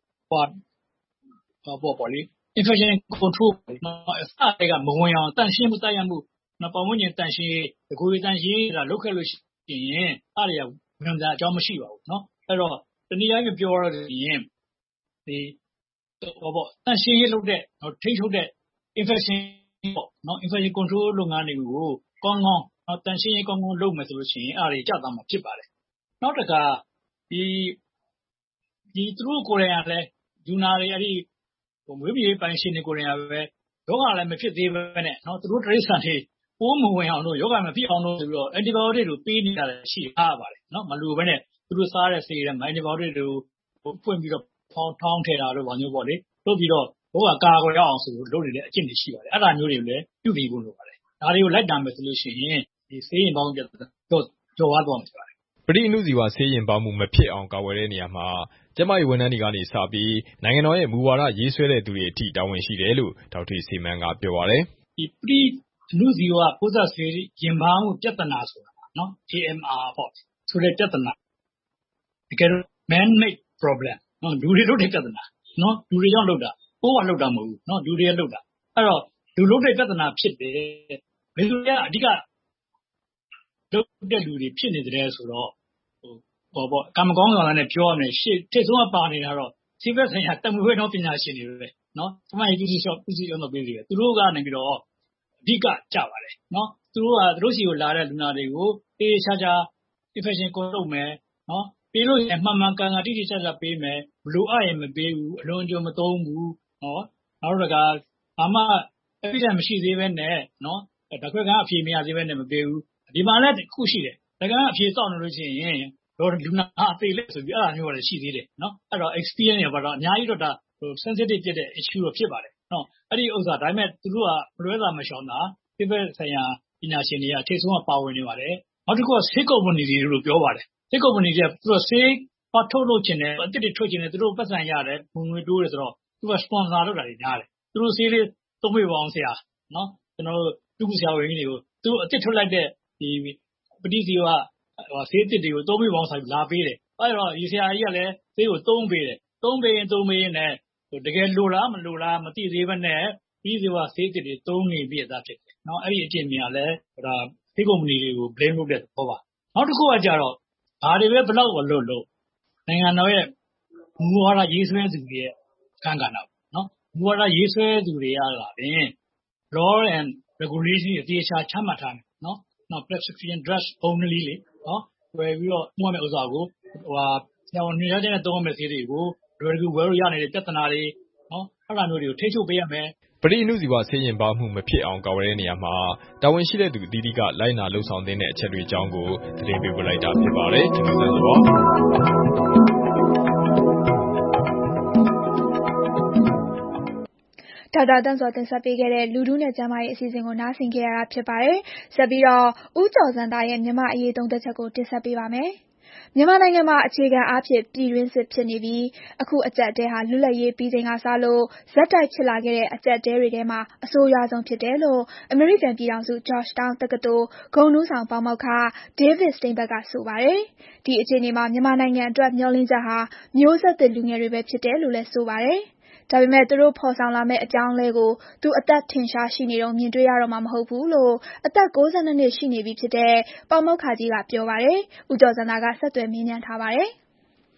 ပေါ့လေ infection control နော်အစတွေကမဝင်အောင်တန့်ရှင်းမှုတတ်ရမှုနော်ပတ်ဝန်းကျင်တန့်ရှင်းတကူတန့်ရှင်းတာလုပ်ခဲ့လို့ရှိရင်အားရခံစားအကြောင်းမရှိပါဘူးနော်အဲ့တော့တနည်းအားဖြင့်ပြောရရင်ဒီတန့်ရှင်းရေးလုပ်တဲ့ထိထုတ်တဲ့ infection ပေါ့နော် infection control လုပ်ငန်းတွေကိုကောင်းတန့်ရှင်းရေးကောင်းလုပ်မယ်ဆိုလို့ရှိရင်အားတွေကျသွားမှာဖြစ်ပါတယ်နောက်တစ်ခါဒီသူတို့ကိုယ်တိုင်ကလည်းလူနာတွေအဲ့ဒီမွေးမြူရေးပိုင်ရှင်တွေကိုယ်တိုင်ကပဲယောဂလည်းမဖြစ်သေးပဲနဲ့နော်သူတို့တိရစ္ဆာန်တွေပိုးမဝင်အောင်လို့ယောဂမဖြစ်အောင်လို့ဆိုပြီးတော့ antibiotic တွေပေးနေရတယ်ရှိအားပါတယ်နော်မလိုပဲနဲ့သူတို့စားတဲ့ဆေးတွေမှာ antibiotic တွေကိုဖွင့်ပြီးတော့ထောင်းထည့်တာတို့ဘာမျိုးပေါ့လေလုပ်ပြီးတော့ဘောကကာကွယ်ရအောင်ဆိုလို့လုပ်နေတဲ့အကျင့်တွေရှိပါတယ်အဲ့ဒါမျိုးတွေလည်းပြုပြီးဖို့လိုပါတယ်ဒါတွေကိုလိုက်တာမယ်ဆိုလို့ရှိရင်ဒီဆေးရင်ပေါင်းပြတော့ကျော်သွားတော့မှာဖြစ်ပါတယ်ပရိနုဇီဝဆေးရင်ပါမှုမဖြစ်အောင်ကာကွယ်တဲ့နေရာမှာကျန်းမာရေးဝန်ထမ်းတွေကနေစပြီးနိုင်ငံတော်ရဲ့မူဝါဒရေးဆွဲတဲ့သူတွေအထိတာဝန်ရှိတယ်လို့ဒေါက်တာစေမန်းကပြောပါတယ်ဒီပရိနုဇီဝပိုးသတ်ဆေးရင်ပါမှုပြဿနာဆိုတာနော် AMR ပေါ့ဆိုတဲ့ပြဿနာတကယ်တော့ man made problem နော်လူတွေလုပ်တဲ့ပြဿနာနော်လူတွေကြောင့်လုပ်တာပိုးကလုပ်တာမဟုတ်ဘူးနော်လူတွေကလုပ်တာအဲ့တော့လူလုပ်တဲ့ပြဿနာဖြစ်တယ်ဘယ်လိုလဲအဓိကလုပ်တဲ့လူတွေဖြစ်နေတယ်ဆိုတော့ပေါ့ကံမကောင်းဆိုတာနဲ့ပြောရမယ်ရှေ့ထိတ်ဆုံးကပါနေတာတော့စိတ်သက်ဆိုင်ရာတမှုဝဲတော့ပညာရှင်တွေပဲနော်သမိုင်းပြုစုတော့ပေးတယ်သူတို့ကနေပြီးတော့အဓိကကြပါတယ်နော်သူတို့စီကိုလာတဲ့လူနာတွေကိုတေးချာချာ infection ကိုလုပ်မယ်နော်ပေးလို့ရင်မှန်မှန်ကန်ကန်တိတိကျကျပေးမယ်ဘလို့အရင်မပေးဘူးအလွန်ကြုံမသုံးဘူးနော်နောက်တစ်ခါဘာမှ evidence မရှိသေးပဲနဲ့နော်ဓာတ်ခွဲခန်းအဖြေမရသေးပဲနဲ့မပေးဘူးဒီမှာလည်းတစ်ခုရှိတယ်ဓာတ်ခွဲခန်းအဖြေစောင့်နေလို့ရှိရင်လူနာသေလက်ဆိုပြီးအဲ့ဒါမျိုးလည်းရှိသေးတယ်နော်အဲ့တော့ experience ရပါတော့အများကြီးတော့ဒါ sensitive ဖြစ်တဲ့ issue တော့ဖြစ်ပါတယ်နော်အဲ့ဒီဥစ္စာဒါပေမဲ့သူတို့ကလွဲတာမရှောင်တာဒီဘက်ဆိုင်ရာပညာရှင်တွေကထိတ်ဆုံးကပါဝင်နေပါတယ်နောက်တစ်ခုကဆေးကုမ္ပဏီတွေလို့ပြောပါတယ်ဆေးကုမ္ပဏီတွေကသူတို့ဆေးထုတ်လုပ်ခြင်းနဲ့အစ်စ်တွေထုတ်ခြင်းနဲ့သူတို့ပတ်စံရတယ်ငွေတိုးတယ်ဆိုတော့သူက sponsor လုပ်တာတွေများတယ်သူတို့ဆေးလေးသုံးပေးပါအောင်ဆရာနော်ကျွန်တော်တို့သူ့ဆရာဝန်ကြီးတွေကိုသူအစ်စ်ထုတ်လိုက်တဲ့ဒီပဋိဇီဝဆေးအစ်စ်တွေကိုသုံးပေးပါအောင်ဆိုပြီးလာပေးတယ်အဲ့တော့ဒီဆရာကြီးကလည်းဆေးကိုသုံးပေးတယ်သုံးပေးရင်နဲ့တကယ်လိုလားမလိုလားမသိသေးဘဲနဲ့ပဋိဇီဝဆေးအစ်စ်တွေသုံးနေပြတာဖြစ်တယ်နော်အဲ့ဒီအကျင့်များလည်းဒါဆေးကုမ္ပဏီတွေကို blame လုပ်တဲ့သဘောပါနောက်တစ်ခုကကြတော့ဒါတွေပဲဘလောက်လို့နိုင်ငံတော်ရဲ့မူဝါဒရေးဆွဲသူတွေရဲ့အခန်းကဏ္ဍနော်မူဝါဒရေးဆွဲသူတွေကလာရင် law and regulation အသေးချာချမှတ်ထားတယ်နော် prescription drugs only လေနော်ဝယ်ပြီးတော့နှုတ်ရမယ့်ဥစ္စာကိုဆရာဝန်ညွှန်ကြားချက်နဲ့သုံးရမယ့်ဆေးတွေကိုလွယ်ကူဝယ်လို့ရနေတဲ့ပြဿနာတွေနော်အဲ့ဒါမျိုးတွေကိုထိချုပ်ပေးရမယ်ပရိနုဇီဝဆေးရင်ပါမှုမဖြစ်အောင်ကာကွယ်တဲ့နေရာမှာတာဝန်ရှိတဲ့သူအသီးသီးကလိုက်နာလှုပ်ဆောင်တဲ့အချက်တွေအကြောင်းကိုသတင်းပေးပို့လိုက်တာဖြစ်ပါတယ်ကျွန်တော်ဆက်ဆိုတော့ဒေါက်တာတန်းစောတင်ဆက်ပေးခဲ့တဲ့လူထုနဲ့ကျန်းမာရေးအစီအစဉ်ကိုနားဆင်ကြရတာဖြစ်ပါတယ်။ဆက်ပြီးတော့ဦးကျော်စံသားရဲ့မြန်မာအရေးသုံးသက်ချက်ကိုတင်ဆက်ပေးပါမယ်။မြန်မာနိုင်ငံမှာအခြေခံအားဖြင့်ပြည်တွင်းစစ်ဖြစ်နေပြီးအခုအကျပ်တဲဟာလွတ်လပ်ရေးပြီးချိန်ကစလို့ဇက်တိုက်ဖြစ်လာခဲ့တဲ့အကျပ်တဲတွေထဲမှာအဆိုးရွားဆုံးဖြစ်တယ်လို့အမေရိကန်ပြည်ထောင်စု Georgetown တက္ကသိုလ်ဂုဏ်ထူးဆောင်ပါမောက္ခ David Steinberg ကဆိုပါတယ်။ဒီအခြေအနေမှာမြန်မာနိုင်ငံအတွက်မျှော်လင့်ချက်ဟာမျိုးဆက်သစ်လူငယ်တွေပဲဖြစ်တယ်လို့လည်းဆိုပါတယ်။ဒါပေမဲ့သူတို့ဖော်ဆောင်လာမယ့်အကြောင်းလဲကိုသူအသက်ထင်ရှားရှိနေတော့မြင်တွေ့ရတော့မှာမဟုတ်ဘူးလို့အသက်62နှစ်ရှိနေပြီဖြစ်တဲ့ပါမောက္ခကြီးကပြောပါတယ်။ဦးကျော်စံသာကဆက်သွယ်မေးမြန်းထားပါတယ်။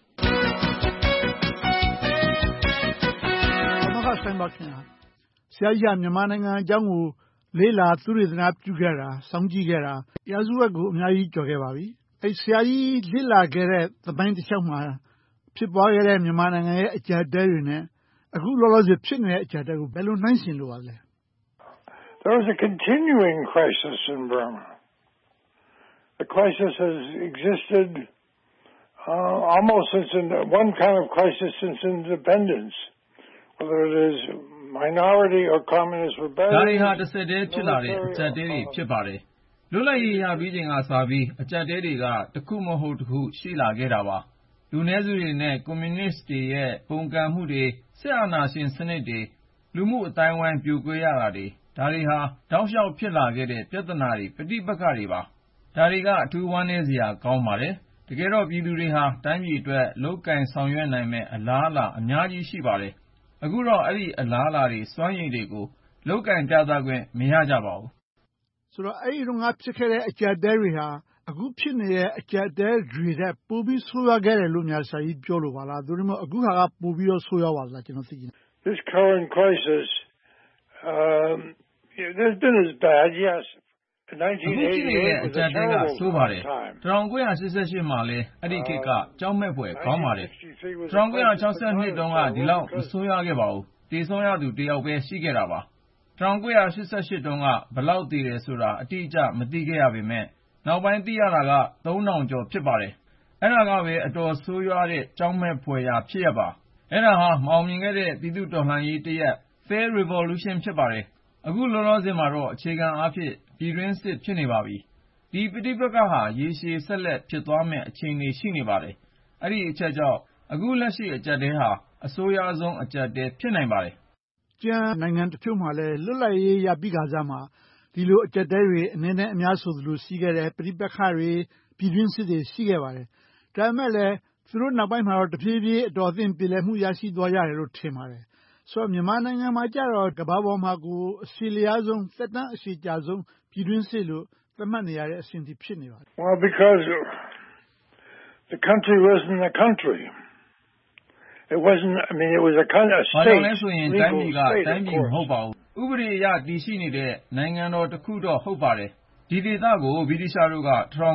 ပါမောက္ခဆိုင်ပါခင်ဗျာ။ဆရာကြီးကမြန်မာနိုင်ငံအကြောင်းကိုလေးလာသုတေသနပြုခဲ့တာစောင့်ကြည့်ခဲ့တာရာစုဝက်ကိုအများကြီးကြော်ခဲ့ပါပြီ။ဆရာကြီးလေ့လာခဲ့တဲ့သမိုင်းတစ်လျှောက်မှာဖြစ်ပွားခဲ့တဲ့မြန်မာနိုင်ငံရဲ့အကျပ်တဲတွေနဲ့အခုလောလောဆယ်ဖြစ်နေတဲ့အကျပ်တဲကိုဘယ်လိုနှိုင်းယှဉ်လိုပါလဲ There is a continuing crisis in Burma. The crisis has existed almost since one kind of crisis since independence, whether it is minority or communist rebellion. ဒါတွေဟာတစ်ဆက်တည်းဖြစ်လာတဲ့အကျပ်တဲတွေဖြစ်ပါတယ်။လွတ်လပ်ရေးရပြီးချိန်ကစပြီးအကျပ်တဲတွေကတစ်ခုမဟုတ်တစ်ခုရှိလာခဲ့တာပါ။လူနည်းစုတွေနဲ့ကွန်မြူနစ်တွေရဲ့ပုန်ကန်မှုတွေစစ်အာဏာရှင်စနစ်တွေလူမှုအတိုင်းဝိုင်းပြိုကွဲရတာတွေဒါတွေဟာတောက်လျှောက်ဖြစ်လာခဲ့တဲ့ပြဿနာတွေပဋိပက္ခတွေပါဒါတွေကအထူးဝမ်းနည်းစရာကောင်းပါတယ်တကယ်တော့ပြည်သူတွေဟာတိုင်းပြည်အတွက်လုပ်ကင်ဆောင်ရွက်နိုင်မဲ့အလားအလာအများကြီးရှိပါတယ်အခုတော့အဲ့ဒီအလားအလာတွေစွမ်းရည်တွေကိုလုပ်ကင်ပြသခွင့်မရကြပါဘူးဆိုတော့အဲ့ဒီတော့ငါဖြစ်ခဲ့တဲ့အကျပ်တဲတွေဟာအခုဖြစ်နေတဲ့အကျပ်အတည်းတွေထက်ပိုပြီးဆိုးရွားခဲ့တယ်လို့များဆရာကြီးပြောလို့ပါလားသို့မဟုတ်အခုဟာကပိုပြီးတော့ဆိုးရွားပါလားကျွန်တော်သိချင်တယ် This current crisis there's been as bad yes အခုဖြစ်နေတဲ့အကျပ်အတည်းကဆိုးပါတယ်1988မှာလည်းအဲ့ဒီခေတ်ကကြောက်မဲ့ဖွယ်ကောင်းပါတယ်1962တုန်းကဒီလောက်မဆိုးရွားခဲ့ပါဘူးတည်ဆုံးရသူတယောက်ပဲရှိခဲ့တာပါ1988တုန်းကဘယ်လောက်တည်တယ်ဆိုတာအတိအကျမသိခဲ့ရပေမဲ့နောက်ပိုင်းသိရတာက3000ကျော်ဖြစ်ပါတယ်အဲ့ဒါကပဲအတော်ဆိုးရွားတဲ့ကြောက်မဲ့ဖွယ်ရာဖြစ်ရပါအဲ့ဒါဟာမအောင်မြင်ခဲ့တဲ့ပြည်သူတော်လှန်ရေးတရက် Fair Revolution ဖြစ်ပါတယ်အခုလောလောဆယ်မှာတော့အခြေခံအားဖြင့်ပြည်တွင်းစစ်ဖြစ်နေပါပြီဒီပဋိပက္ခဟာရေရှည်ဆက်လက်ဖြစ်သွားမယ့်အခြေအနေရှိနေပါတယ်အဲ့ဒီအချက်ကြောင့်အခုလက်ရှိအကျပ်တဲဟာအဆိုးရွားဆုံးအကျပ်တဲဖြစ်နိုင်ပါတယ်ကျန်နိုင်ငံတချို့မှာလည်းလွတ်လပ်ရေးရပြီးခါစားမှာဒီလိုအကျပ်တဲတွေအနည်းနဲ့အများဆိုသလိုရှိခဲ့တယ်ပဋိပက္ခတွေပြည်တွင်းစစ်တွေရှိခဲ့ပါတယ်ဒါပေမဲ့လည်းသူတို့နောက်ပိုင်းမှာတော့တဖြည်းဖြည်းအတော်အသင့်ပြည်လည်မှုရရှိသွားရတယ်လို့ထင်ပါတယ်ဆိုတော့မြန်မာနိုင်ငံမှာကြတော့ကမ္ဘာပေါ်မှာကိုအရှည်လျားဆုံးသက်တမ်းအရှည်ကြာဆုံးပြည်တွင်းစစ်လို့သတ်မှတ်နေရတဲ့အဆင့်ထိဖြစ်နေပါတယ် Well because the country wasn't a country it wasn't I mean it was a kind of state ဘာလို့လဲဆိုရင်တိုင်းပြည်ကတိုင်းပြည်မဟုတ်ပါဘူးဥပဒေအရတည်ရှိနေတဲ့နိုင်ငံတော်တစ်ခုတော့ဟုတ်ပါတယ်ဒီဒေသကိုဗြိတိရှတို့က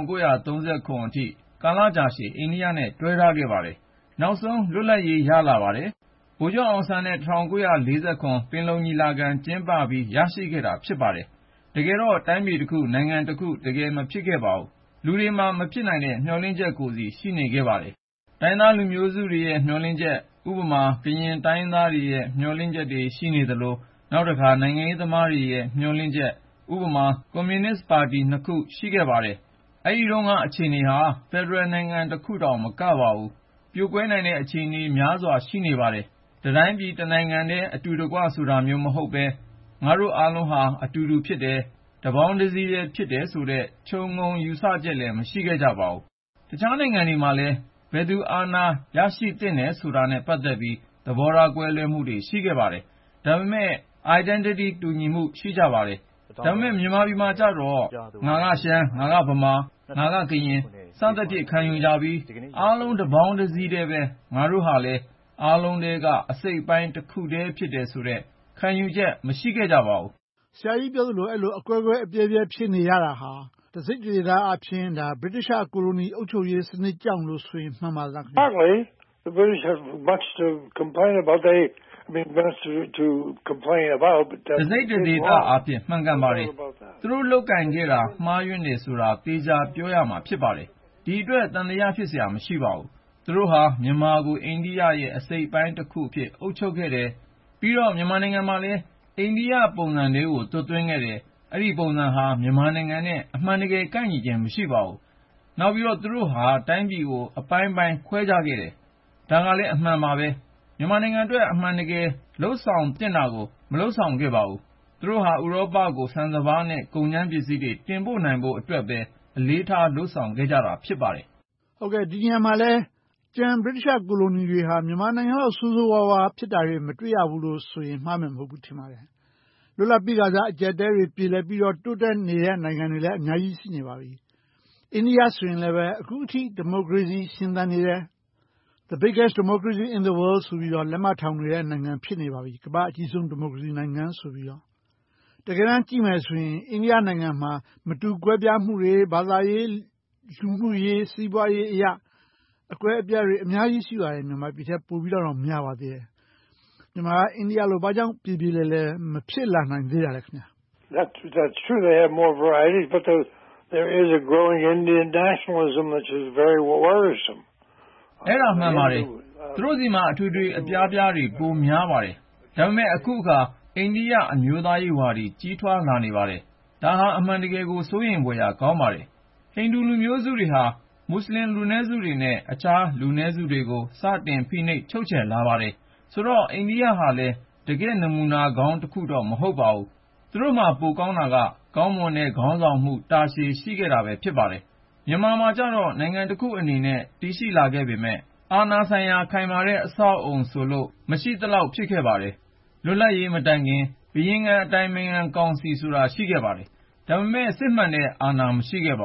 1939အထိကာလကြာရှည်အိန္ဒိယနဲ့တွဲထားခဲ့ပါတယ်နောက်ဆုံးလွတ်လပ်ရေးရလာပါတယ်ဗိုလ်ချုပ်အောင်ဆန်းနဲ့1949ပင်လုံညီလာခံကျင်းပပြီးရရှိခဲ့တာဖြစ်ပါတယ်တကယ်တော့တိုင်းပြည်တစ်ခုနိုင်ငံတစ်ခုတကယ်မဖြစ်ခဲ့ပါဘူးလူတွေမှာမဖြစ်နိုင်တဲ့မျှော်လင့်ချက်ကိုစီရှိနေခဲ့ပါတယ်တိုင်းသားလူမျိုးစုတွေရဲ့မျှော်လင့်ချက်ဥပမာကရင်တိုင်းသားတွေရဲ့မျှော်လင့်ချက်တွေရှိနေသလိုနောက်တစ်ခါနိုင်ငံရေးသမားတွေရဲ့မျှော်လင့်ချက်ဥပမာကွန်မြူနစ်ပါတီနှစ်ခုရှိခဲ့ပါတယ်အဲဒီတော့ကအခြေအနေဟာဖက်ဒရယ်နိုင်ငံတစ်ခုတောင်မကပါဘူးပြိုကွဲနိုင်တဲ့အခြေအနေများစွာရှိနေပါတယ်တတိုင်းပြည်တနိုင်ငံတည်းအတူတကွဆိုတာမျိုးမဟုတ်ပဲငါတို့အားလုံးဟာအတူတူဖြစ်တယ်တပေါင်းတစည်းရဲ့ဖြစ်တယ်ဆိုတဲ့ခြုံငုံယူဆချက်လည်းမရှိခဲ့ကြပါဘူးတခြားနိုင်ငံတွေမှာလည်းဘယ်သူအာဏာရရှိသင့်တယ်ဆိုတာနဲ့ပတ်သက်ပြီးသဘောထားကွဲလွဲမှုတွေရှိခဲ့ပါတယ်ဒါပေမဲ့ identity တူညီမှုရှိကြပါတယ်ဒါပေမဲ့မြန်မာပြည်မှာကြတော့ငါကရှမ်းငါကဗမာငါကကရင်စသဖြင့်ခံယူကြပြီးအားလုံးတပေါင်းတစည်းတည်းပဲငါတို့ဟာလည်းအားလုံးတွေကအစိတ်ပိုင်းတစ်ခုတည်းဖြစ်တယ်ဆိုတဲ့ခံယူချက်မရှိခဲ့ကြပါဘူးဆရာကြီးပြောသလိုအဲ့လိုအကွဲကွဲအပြဲပြဲဖြစ်နေရတာဟာတစိတ်တဒေသအဖြစ်ဒါဗြိတိရှကိုလိုနီအုပ်ချုပ်ရေးစနစ်ကြောင့်လို့ဆိုရင်မှန်ပါလားခင်ဗျာ Partly the British have much to complain about I mean much to complain about but တစိတ်တဒေသအဖြစ်မှန်ကန်ပါတယ်သူတို့လောက်ကင်ခဲ့တာမှားယွင်းနေဆိုတာသေချာပြောရမှာဖြစ်ပါတယ်ဒီအတွက်တန်တရားဖြစ်เสียမရှိပါဘူးသူတို့ဟာမြန်မာကိုအိန္ဒိယရဲ့အစိတ်ပိုင်းတစ်ခုအဖြစ်အုပ်ချုပ်ခဲ့တယ်ပြီးတော့မြန်မာနိုင်ငံမှာလည်းအိန္ဒိယပုံစံလေးကိုသွတ်သွင်းခဲ့တယ်အဲ့ဒီပုံစံဟာမြန်မာနိုင်ငံနဲ့အမှန်တကယ်ကိုက်ညီခြင်းမရှိပါဘူးနောက်ပြီးတော့သူတို့ဟာတိုင်းပြည်ကိုအပိုင်းပိုင်းခွဲခြားခဲ့တယ်ဒါကလည်းအမှန်ပါပဲမြန်မာနိုင်ငံအတွက်အမှန်တကယ်လှုပ်ဆောင်တင်တာကိုမလှုပ်ဆောင်ခဲ့ပါဘူးသူတို့ဟာဥရောပကိုဆန်စပါးနဲ့ကုန်ကျန်းပစ္စည်းတွေတင်ပို့နိုင်ဖို့အတွက်ပဲအလေးထားလှုပ်ဆောင်ခဲ့ကြတာဖြစ်ပါတယ်ဟုတ်ကဲ့ဒီနေရာမှာလဲကျန်ဗြိတိရှကိုလိုနီတွေဟာမြန်မာနိုင်ငံလောက်ဆိုးဆိုးဝါးဝါးဖြစ်တာတွေမတွေ့ရဘူးလို့ဆိုရင်မှားမယ်မဟုတ်ဘူးထင်ပါတယ်လွတ်လပ်ပြီးကစားအကျပ်တဲတွေပြည်လဲပြီးတော့တိုးတက်နေတဲ့နိုင်ငံတွေလည်းအများကြီးရှိနေပါပြီအိန္ဒိယဆိုရင်လည်းပဲအခုအထိဒီမိုကရေစီရှင်သန်နေတယ် The biggest democracy in the world ဆိုပြီးတော့လက်မထောင်နေတဲ့နိုင်ငံဖြစ်နေပါပြီကမ္ဘာအကြီးဆုံးဒီမိုကရေစီနိုင်ငံဆိုပြီးတော့တကယ်တမ်းကြည့်မယ်ဆိုရင်အိန္ဒိယနိုင်ငံမှာမတူကွဲပြားမှုတွေဘာသာရေးလူမှုရေးစီးပွားရေးအရာအကွဲအပြဲတွေအများကြီးရှိပါတယ်မြန်မာပြည်ထက်ပိုပြီးတော့များပါသေးတယ်မြန်မာအိန္ဒိယလိုဘာကြောင့်ပြည်ပြည်လဲမဖြစ်လာနိုင်သေးတာလဲခင်ဗျာ That's true they have more varieties but there is a growing Indian nationalism which is very worrisome အဲ့ဒါမှန်ပါတယ်သူတို့စီမှာအထွေထွေအပြားပြားတွေပိုများပါတယ်ဒါပေမဲ့အခုအခါအိန္ဒိယအမျိုးသားရေးဝါဒီကြီးထွားလာနေပါတယ်ဒါဟာအမှန်တကယ်ကိုစိုးရိမ်ဖွယ်ရာကောင်းပါတယ်ဟိန္ဒူလူမျိုးစုတွေဟာမွတ်စလင်လူနည်းစုတွေနဲ့အခြားလူနည်းစုတွေကိုစတင်ဖိနှိပ်ချုပ်ချယ်လာပါတယ်ဆိုတော့အိန္ဒိယဟာလည်းတကယ်နမူနာကောင်းတစ်ခုတော့မဟုတ်ပါဘူးသူတို့မှာပိုကောင်းတာကကောင်းမွန်တဲ့ခေါင်းဆောင်မှုတာရှည်ရှိခဲ့တာပဲဖြစ်ပါတယ်မြန်မာမှာကျတော့နိုင်ငံတစ်ခုအနေနဲ့တည်ရှိလာခဲ့ပေမဲ့အာဏာဆိုင်ရာခိုင်မာတဲ့အဆောက်အုံဆိုလို့မရှိသလောက်ဖြစ်ခဲ့ပါတယ်လွတ်လပ်ရေးမတိုင်ခင်ဘုရင်ကအတိုင်ပင်ခံကောင်စီဆိုတာရှိခဲ့ပါတယ်ဒါပေမဲ့စစ်မှန်တဲ့အာဏာမရှိခဲ့ပါဘူး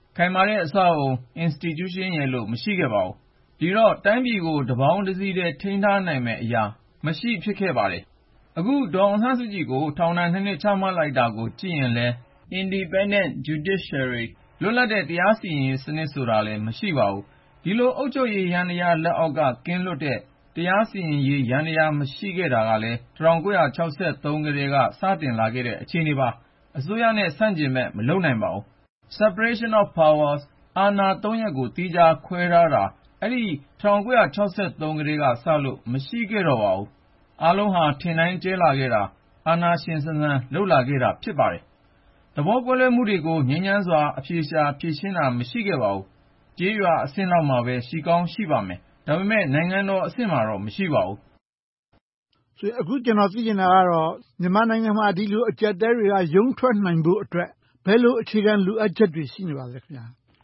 ခိုင်မာတဲ့အဆောက်အအုံ institution ရယ်လို့မရှိခဲ့ပါဘူး။ဒီတော့တိုင်းပြည်ကိုတပေါင်းတစည်းတည်းထိန်းထားနိုင်မယ့်အရာမရှိဖြစ်ခဲ့ပါတယ်။အခုဒေါ်အောင်ဆန်းစုကြည်ကိုထောင်ဒဏ် 2 နှစ်ချမှတ်လိုက်တာကိုကြည့်ရင်လည်း independent judiciary လွတ်လပ်တဲ့တရားစီရင်ရေးစနစ်ဆိုတာလည်းမရှိပါဘူး။ဒီလိုအုပ်ချုပ်ရေးယန္တရားလက်အောက်ကကင်းလွတ်တဲ့တရားစီရင်ရေးယန္တရားမရှိခဲ့တာကလည်း1963ကတည်းကစတင်လာခဲ့တဲ့အခြေအနေပါ။အစိုးရနဲ့ဆန့်ကျင်ဘက်မလုပ်နိုင်ပါဘူး။ separation of powers အာဏာ 3 ရပ်ကိုသီးခြားခွဲထားတာအဲဒီ1963ကတည်းကစလို့မရှိခဲ့တော့ပါဘူး။အားလုံးဟာထင်တိုင်းကျဲလာခဲ့တာအာဏာရှင်ဆန်ဆန်လုပ်လာခဲ့တာဖြစ်ပါတယ်။သဘောကွဲလွဲမှုတွေကိုငြိမ်းချမ်းစွာအဖြေရှာဖြေရှင်းတာမရှိခဲ့ပါဘူး။ကြေးရွာအဆင့်လောက်မှာပဲရှိကောင်းရှိပါမယ်။ဒါပေမဲ့နိုင်ငံတော်အဆင့်မှာတော့မရှိပါဘူး။ဆိုအခုကျွန်တော်သိချင်တာကတော့မြန်မာနိုင်ငံမှာဒီလိုအကျပ်တဲတွေကရုန်းထွက်နိုင်ဖို့အတွက်ဘယ်လိုအခြေခံလိုအပ်ချက်တွေရှိနေပါလဲခင်ဗျာ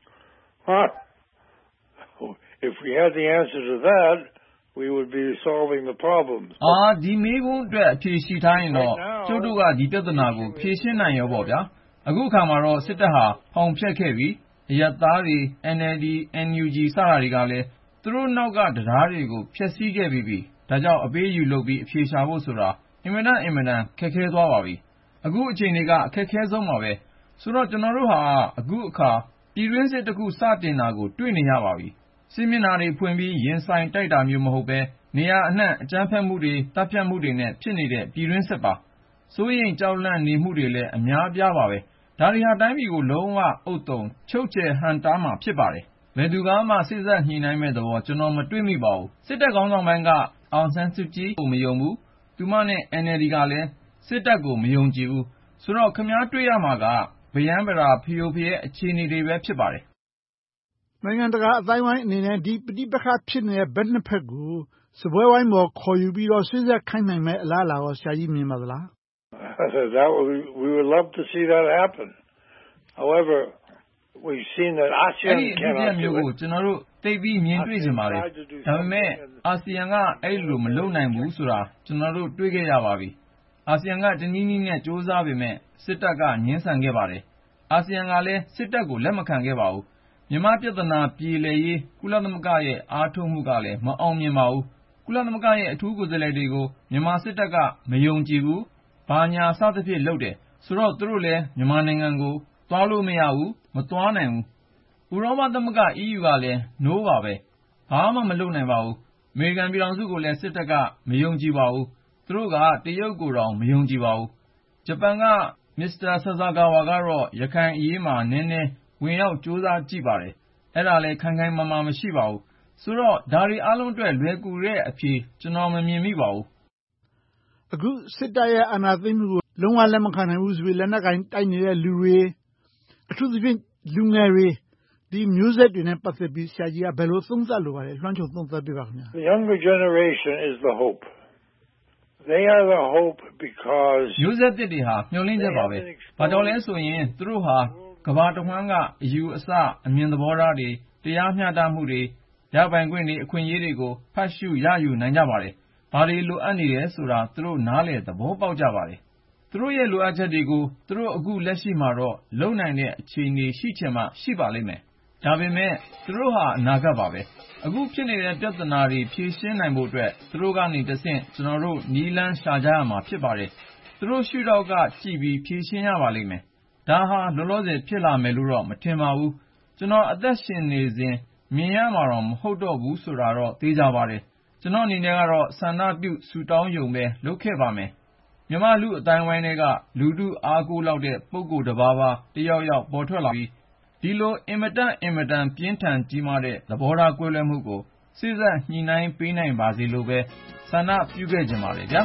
။ If we had the answer to that, we would be solving the problems. ဒီမေးခွန်းအတွက်အဖြေရှိထားရင်တော့ကျုပ်တို့ကဒီပြဿနာကိုဖြေရှင်းနိုင်ရောပေါ့ဗျာ။အခုအခါမှာတော့စစ်တပ်ဟာဖောင်ဖျက်ခဲ့ပြီ။အရပ်သားတွေ NLD, NUG စတာတွေကလည်းသူတို့နောက်ကတရားတွေကိုဖျက်ဆီးခဲ့ပြီးဒါကြောင့်အပေးယူလုပ်ပြီးအဖြေရှာဖို့ဆိုတာအင်မတန်ခက်ခဲသွားပါပြီ။အခုအချိန်တွေကအခက်ခဲဆုံးပါပဲ။ဆိုတော့ကျွန်တော်တို့ဟာအခုအခါပြည်တွင်းစစ်တစ်ခုစတင်တာကိုတွေ့နေရပါပြီ။စစ်မျက်နှာတွေဖွင့်ပြီးရင်ဆိုင်တိုက်တာမျိုးမဟုတ်ပဲနေရာအနှံ့အကြမ်းဖက်မှုတွေတပ်ဖြတ်မှုတွေနဲ့ဖြစ်နေတဲ့ပြည်တွင်းစစ်ပါ။စိုးရိမ်ကြောက်လန့်နေမှုတွေလည်းအများပြားပါပဲ။ဒါတွေဟာတိုင်းပြည်ကိုလုံးဝအုပ်တုံချုပ်ချယ်ဟန့်တားမှာဖြစ်ပါတယ်။ဘယ်သူကမှစိတ်ဆက်ညှိနှိုင်းမဲ့သဘောကျွန်တော်မတွေ့မိပါဘူး။စစ်တပ်ခေါင်းဆောင်ပိုင်းကအောင်ဆန်းစုကြည်ကိုမယုံဘူး။သူမနဲ့ NLD ကလည်းစစ်တပ်ကိုမယုံကြည်ဘူး။ဆိုတော့ခင်ဗျားတွေ့ရမှာကဗယန်းဗရာဖျို့ဖျဲအခြေအနေတွေပဲဖြစ်ပါတယ်။နိုင်ငံတကာအတိုင်းဝိုင်းအနေနဲ့ဒီပဋိပက္ခဖြစ်နေတဲ့ဘက်နှစ်ဖက်ကိုစပွဲဝိုင်းပေါ်ခေါ်ယူပြီးတော့ဆွေးနွေးခိုင်းနိုင်မဲ့အလားအလာကိုဆရာကြီးမြင်ပါသလား We would love to see that happen. However, we've seen that ASEAN cannot do it. ကျွန်တော်တို့သိပြီးမြင်တွေ့ကြပါတယ်။ဒါပေမဲ့အာဆီယံကအဲ့လိုမလုပ်နိုင်ဘူးဆိုတာကျွန်တော်တို့တွေ့ခဲ့ရပါပြီ။အာဆီယံကတနည်းနည်းနဲ့စ조사ပေမဲ့စစ်တပ်ကငြင်းဆန်ခဲ့ပါတယ်။အာဆီယံကလည်းစစ်တပ်ကိုလက်မခံခဲ့ပါဘူး။မြန်မာပြဿနာပြည်လည်ရေးကုလသမဂ္ဂရဲ့အားထုတ်မှုကလည်းမအောင်မြင်ပါဘူး။ကုလသမဂ္ဂရဲ့အထူးကိုယ်စားလှယ်တွေကိုမြန်မာစစ်တပ်ကမယုံကြည်ဘူး။ဘာညာစသဖြင့်လုပ်တယ်။ဆိုတော့သူတို့လည်းမြန်မာနိုင်ငံကိုသွားလို့မရဘူးမသွားနိုင်ဘူး။ဥရောပသမဂ္ဂ EU ကလည်း no ပါပဲ။ဘာမှမလုပ်နိုင်ပါဘူး။အမေရိကန်ပြည်ထောင်စုကိုလည်းစစ်တပ်ကမယုံကြည်ပါဘူး။သူတို့ကတရုတ်ကိုတောင်မယုံကြည်ပါဘူး။ဂျပန်ကမစ္စတာဆာဆာကာဝါကတော့ရခိုင်အရေးမှာနည်းနည်းဝင်ရောက်စူးစမ်းကြည့်ပါတယ်။အဲ့ဒါလည်းခိုင်ခိုင်မာမာမရှိပါဘူး။ဆိုတော့ဒါတွေအားလုံးအတွက်လွယ်ကူတဲ့အဖြေကျွန်တော်မမြင်မိပါဘူး။အခုစစ်တပ်ရဲ့အာဏာသိမ်းမှုကိုလုံးဝလက်မခံနိုင်ဘူးဆိုပြီးလက်နက်ကင်တိုက်နေတဲ့လူတွေအထူးသဖြင့်လူငယ်တွေဒီမျိုးဆက်တွေနဲ့ပတ်သက်ပြီးဆရာကြီးကဘယ်လိုသုံးသပ်လိုပါလဲလွှမ်းခြုံသုံးသပ်ပြပါခင်ဗျာ The younger generation is the hope. They are the hope because မျိုးဆက်တွေဟာမျှော်လင့်ချက်ပါပဲ။ဘာကြောင့်လဲဆိုရင်သူတို့ဟာကမ္ဘာတစ်ဝန်းကအယူအဆအမြင်သဘောထားတွေတရားမျှတမှုတွေရပိုင်ခွင့်တွေအခွင့်အရေးတွေကိုဖတ်ရှုရယူနိုင်ကြပါတယ်။ဘာတွေလိုအပ်နေတယ်ဆိုတာသူတို့နားလည်သဘောပေါက်ကြပါတယ်။သူတို့ရဲ့လိုအပ်ချက်တွေကိုသူတို့အခုလက်ရှိမှာတော့လုံနိုင်တဲ့အခြေအနေရှိချင်မှရှိပါလိမ့်မယ်။ဒါပေမဲ့သူတို့ဟာအနာဂတ်ပါပဲ။အခုဖြစ်နေတဲ့ပြဿနာတွေဖြေရှင်းနိုင်ဖို့အတွက်သူတို့ကနေတဆင့်ကျွန်တော်တို့နီးလန်းရှာကြရမှာဖြစ်ပါတယ်။သူတို့ရှုထောက်ကကြည့်ပြီးဖြေရှင်းရပါလိမ့်မယ်။ဒါဟာလောလောဆယ်ဖြစ်လာမယ်လို့တော့မထင်ပါဘူး။ကျွန်တော်အသက်ရှင်နေစဉ်မြင်ရမှာတော့မဟုတ်တော့ဘူးဆိုတာတော့သိကြပါတယ်။ကျွန်တော်အနေနဲ့ကတော့ဆန္ဒပြုဆူတောင်းယုံပဲလုပ်ခဲ့ပါမယ်။မြန်မာလူအတိုင်းဝိုင်းတွေကလူထုအားကိုးလောက်တဲ့ပုဂ္ဂိုလ်တစ်ပါးပါတယောက်ယောက်ပေါ်ထွက်လာပြီးဒီလိုအင်မတန်ပြင်းထန်ကြီးမားတဲ့သဘောထားကွဲလွဲမှုကိုစိစက်ညှိနှိုင်းပေးနိုင်ပါစေလို့ပဲဆန္ဒပြုခဲ့ကြပါလေဗျာ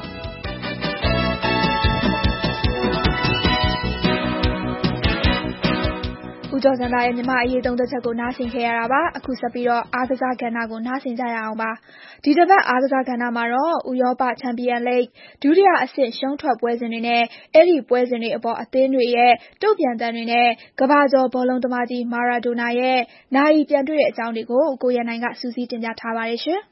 ဦးကျော်စံသားရဲ့မြန်မာအရေးသုံးသက်ချက်ကိုနားဆင်ခဲ့ရတာပါအခုဆက်ပြီးတော့အားကစားကဏ္ဍကိုနားဆင်ကြရအောင်ပါဒီတစ်ပတ်အားကစားကဏ္ဍမှာတော့ဥရောပချန်ပီယံလိဂ်ဒုတိယအဆင့်ရှုံးထွက်ပွဲစဉ်တွေနဲ့အဲ့ဒီပွဲစဉ်တွေအပေါ်အသင်းတွေရဲ့တုံ့ပြန်တမ်းတွေနဲ့ကမ္ဘာကျော်ဘောလုံးသမားကြီးမာရာဒိုနာရဲ့နိုင်ပြန်တွေ့တဲ့အကြောင်းတွေကိုကိုရန်နိုင်ကစူးစီးတင်ပြထားပါတယ်ရှင်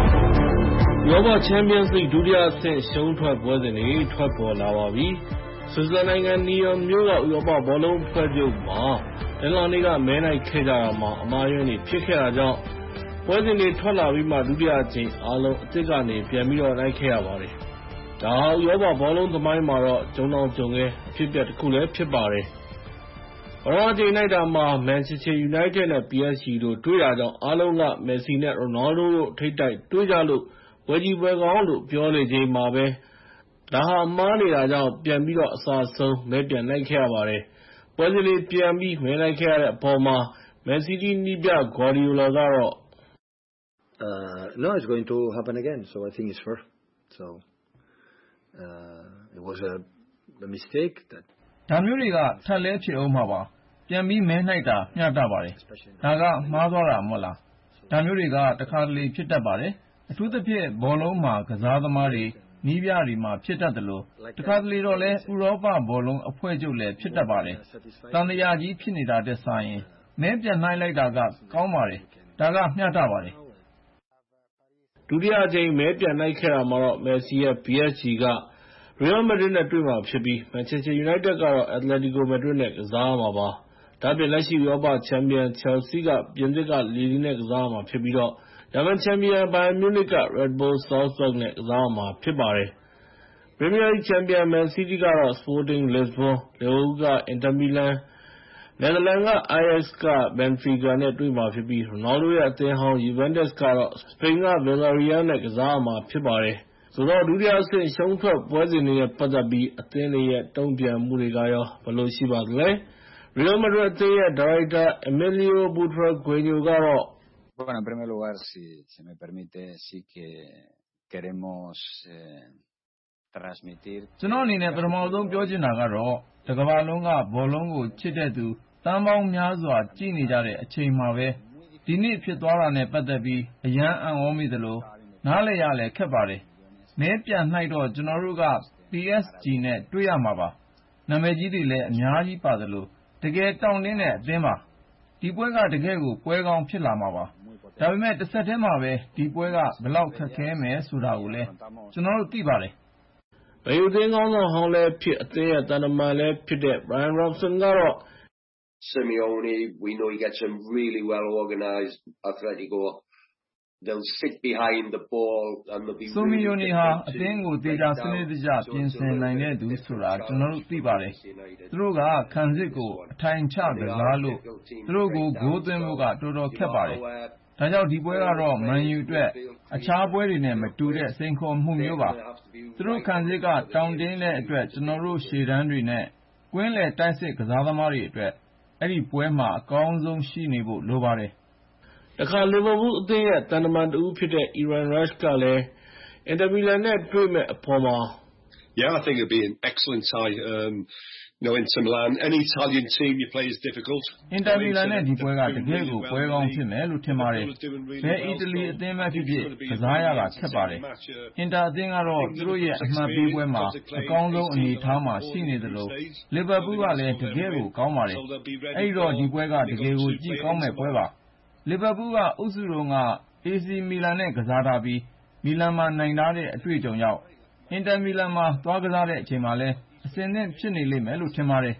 ဥရောပချန်ပီယံလိဂ်ဒုတိယအဆင့်ရှုံးထွက်ပွဲစဉ်တွေထွက်ပေါ်လာပါပြီဆွစ်ဇာလန်နိုင်ငံနီယွန်မြို့ကဥရောပဘောလုံးအဖွဲ့ချုပ်မှာတနင်္လာနေ့ကမဲနိုင်ခဲ့ကြတာမှာအမှားယွင်းတွေဖြစ်ခဲ့တာကြောင့်ပွဲစဉ်တွေထွက်လာပြီးမှဒုတိယအကြိမ်အားလုံးအသစ်ကနေပြန်ပြီးတော့နိုင်ခဲ့ရပါတယ်။ဒါဟာဥရောပဘောလုံးသမိုင်းမှာတော့ဂျုံတောင်ဂျုံခဲအဖြစ်အပျက်တစ်ခုလည်းဖြစ်ပါတယ်။ပထမအကြိမ်နိုင်တာမှာမန်ချက်စတာယူနိုက်တက်နဲ့ PSG တို့တွေ့တာကြောင့်အားလုံးကမက်ဆီနဲ့ရိုနယ်ဒိုတို့ထိပ်တိုက်တွေ့ကြလို့ပွဲကြီးပွဲကောင်းလို့ပြောနေချိန်မှာပဲဒါဟာမှားနေတာကြောင့်ပြန်ပြီးတော့အစားဆုံးမဲပြန်နိုင်ခဲ့ရပါတယ်။ပွဲစဉ်လေးပြန်ပြီးမဲနိုင်ခဲ့ရတဲ့အပေါ်မှာမန်စီးတီးနီးပြဂွာဒီယိုလာကတော့ No, it's going to happen again, so I think it's fair. So it was a mistake that ဒါမျိုးတွေကထပ်လဲဖြစ်အောင်မှာပါပြန်ပြီးမဲနှိုက်တာမျှတပါတယ်ဒါကမှားသွားတာမဟုတ်လားဒါမျိုးတွေကတခါတလေဖြစ်တတ်ပါတယ်အထူးသဖြင့်ဘောလုံးမှာကစားသမားတွေနီးပြတွေမှာဖြစ်တတ်တယ်လို့တခါတလေတော့လဲဥရောပဘောလုံးအဖွဲ့ချုပ်လည်းဖြစ်တတ်ပါတယ်တန်တရားကြီးဖြစ်နေတာတက်ဆိုင်ရင်မဲပြန်နှိုက်လိုက်တာကကောင်းပါတယ်ဒါကမျှတပါတယ်ဒုတိယအကြိမ်မဲပြန်နိုင်ခဲ့တာမှာတော့မက်ဆီရဲ့ PSG ကရီယယ်မက်ဒရစ်နဲ့တွေ့မှာဖြစ်ပြီးမန်ချက်စတာယူနိုက်တက်ကတော့အက်တလက်တီကိုမက်ဒရစ်နဲ့ကစားရမှာပါ။ဒါ့အပြင်လက်ရှိဥရောပချန်ပီယံချယ်လ်ဆီကပြင်သစ်ကလီလီနဲ့ကစားရမှာဖြစ်ပြီးတော့ဂျာမန်ချန်ပီယံဘိုင်ယန်မြူးနစ်က Red Bull Salzburg နဲ့ကစားရမှာဖြစ်ပါတယ်။ပရီးမီးယားလိချန်ပီယံမန်စီးတီးကတော့ Sporting Lisbon ၊ လီဗာပူးလ်ကအင်တာမီလန်၊ နယ်သာလန်က Ajax က Benfica နဲ့တွေ့မှာဖြစ်ပြီးရိုနယ်ဒိုရဲ့အသင်းဟောင်း Juventus ကတော့စပိန်က Villarreal နဲ့ကစားရမှာဖြစ်ပါတယ်။ဆိုတော့ဒုတိယအဆင့်ရှုံးထွက်ပွဲစဉ်တွေနဲ့ပတ်သက်ပြီးအသင်းတွေရဲ့တုံ့ပြန်မှုတွေကရောဘယ်လိုရှိပါသလဲ။ရီယယ်မက်ဒရစ်အသင်းရဲ့ဒါရိုက်တာအမီလီယိုဘူထရာဂွေညိုကတော့ Bueno, en primer lugar, si se me permite, sí que queremos transmitir ကျွန်တော်အနေနဲ့ပထမဆုံးပြောချင်တာကတော့တကမ္ဘာလုံးကဘောလုံးကိုချစ်တဲ့သူတန်းပေါင်းများစွာကြည့်နေကြတဲ့အချိန်မှာပဲဒီနေ့ဖြစ်သွားတာနဲ့ပတ်သက်ပြီးအယမ်းအံ့ဩမိသလိုနားလည်ရလဲခက်ပါတယ်မဲပြန်နှိုက်တော့ကျွန်တော်တို့က PSG နဲ့တွေ့ရမှာပါနာမည်ကြီးတွေလည်းအများကြီးပါသလိုတကယ်တောင့်တင်းတဲ့အသင်းပါဒီပွဲကတကယ်ကိုပွဲကောင်းဖြစ်လာမှာပါဒါပေမဲ့တစ်ဆက်တည်းမှာပဲဒီပွဲကဘယ်လောက်ခက်ခဲမယ်ဆိုတာကိုလည်းကျွန်တော်တို့သိပါတယ်ဘယ်အသင်းကောင်းဆောင်ဟောင်းလဲဖြစ်အသင်းရဲ့တန်တမန်လဲဖြစ်တဲ့ Brian Robson ကတော့ Simeone, we know he gets them really well organised. Atletico, they'll sit behind the ball and they'll be Simeone ဟာအသင်းကိုတေချာစနစ်တကျပြင်ဆင်နိုင်တဲ့သူဆိုတာကျွန်တော်တို့သိပါတယ်သူတို့ကခံစစ်ကိုအထိုင်ချကစားလို့သူတို့ကိုဂိုးသွင်းဖို့ကတော်တော်ခက်ပါတယ်ဒါကြောင့်ဒီပွဲကတော့မန်ယူအတွက်အခြားပွဲတွေနဲ့မတူတဲ့စိန်ခေါ်မှုမျိုးပါသူတို့ခံစစ်ကတောင်းတင်းတဲ့အတွက်ကျွန်တော်တို့ရှေ့တန်းတွေနဲ့ကွင်းလယ်တိုက်စစ်ကစားသမားတွေအတွက်အဲ့ဒီပွဲမှာအကောင်းဆုံးရှိနေဖို့လိုပါတယ်တခါလီဗာပူးအသင်းရဲ့တန်တမန်တူဖြစ်တဲ့ Iran Rush ကလည်းအင်တာမီလန်နဲ့တွေ့မဲ့အပေါ်မှာ Yeah, I think it'll be an excellent tie. Inter Milan, any Italian team you play is difficult. Inter Milan နဲ့ဒီပွဲကတကယ်ကိုပွဲကောင်းဖြစ်မယ်လို့ထင်ပါတယ်။ဘယ်အီတလီအသင်းမှဖြစ်ဖြစ်ကစားရတာခက်ပါတယ်။ Inter အသင်းကတော့သူတို့ရဲ့အမှတ်ပေးပွဲမှာအကောင်းဆုံးအနေအထားမှာရှိနေသလိုလီဗာပူးကလည်းတကယ်ကိုကောင်းပါတယ်။အဲဒီတော့ဒီပွဲကတကယ်ကိုကြည့်ကောင်းမဲ့ပွဲပါ။လီဗာပူးကအုပ်စုတုန်းက AC မီလန်နဲ့ကစားထားပြီးမီလန်မှာနိုင်ထားတဲ့အတွေ့အကြုံကြောင့်အင်တာမီလန်မှာသွားကစားတဲ့အချိန်မှာလည်းအဆင်သင့်ဖြစ်နေလိမ့်မယ်လို့ထင်ပါတယ်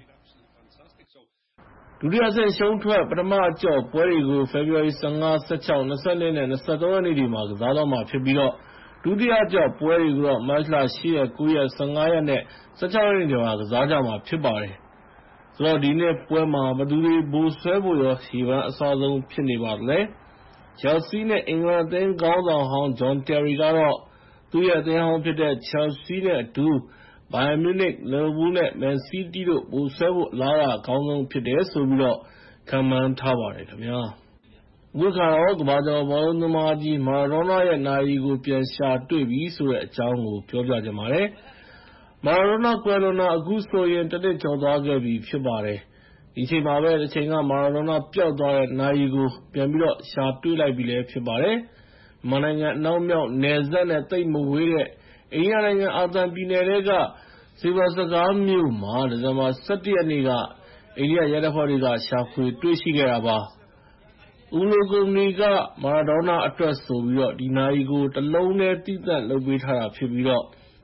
ဒုတိယဆင့်ရှုံးထွက်ပထမအကျော့ပွဲတွေကို February 15, 16, 22နဲ့23ရက်နေ့တွေမှာကစားတော့မှာဖြစ်ပြီးတော့ဒုတိယအကျော့ပွဲတွေကိုတော့ March 8 ရက် 9 ရက် 15ရက်နဲ့16ရက်နေ့တွေမှာကစားကြမှာဖြစ်ပါတယ်။ဆိုတော့ဒီနေ့ပွဲမှာဘယ်သူတွေဘိုးဆွဲဖို့ရောရှီဗန်အစားဆုံးဖြစ်နေပါသလဲ။ Chelsea နဲ့အင်္ဂလန်အသင်းခေါင်းဆောင်ဟောင်း John Terry ကတော့သူ့ရဲ့အသင်းဟောင်းဖြစ်တဲ့ Chelsea နဲ့အတူဘိုင်ယန်မြူးနစ်၊လီဗာပူးလ်နဲ့မန်စီးတီးတို့ပိုဆွဲဖို့အလားအလာအကောင်းဆုံးဖြစ်တယ်ဆိုပြီးတော့ခန့်မှန်းထားပါတယ်ခင်ဗျာ။အခုအခါတော့ကမ္ဘာကျော်ဘောလုံးသမားကြီးမာရာဒိုနာရဲ့နာရီကိုပြန်ရှာတွေ့ပြီဆိုတဲ့အကြောင်းကိုပြောပြချင်ပါတယ်။မာရာဒိုနာကွယ်လွန်တာအခုဆိုရင်တစ်နှစ်ကျော်သွားခဲ့ပြီဖြစ်ပါတယ်။ဒီချိန်မှာပဲတစ်ချိန်ကမာရာဒိုနာပျောက်သွားတဲ့နာရီကိုပြန်ပြီးတော့ရှာတွေ့လိုက်ပြီလည်းဖြစ်ပါတယ်။မြန်မာနိုင်ငံအနောက်မြောက်နယ်စပ်နဲ့သိပ်မဝေးတဲ့အိန္ဒိယနိုင်ငံအာသံပြည်နယ်ထဲကစေဘာစကားမြို့မှာဒီဇင်ဘာ17ရက်နေ့ကအိန္ဒိယရဲတပ်ဖွဲ့တွေကရှာဖွေတွေ့ရှိခဲ့တာပါ။ဦးလိုကုမ္ပဏီကမာရာဒိုနာအတွက်ဆိုပြီးတော့ဒီနာရီကိုတစ်လုံးနဲ့တည်တံ့လုပ်ပေးထားတာဖြစ်ပြီးတော့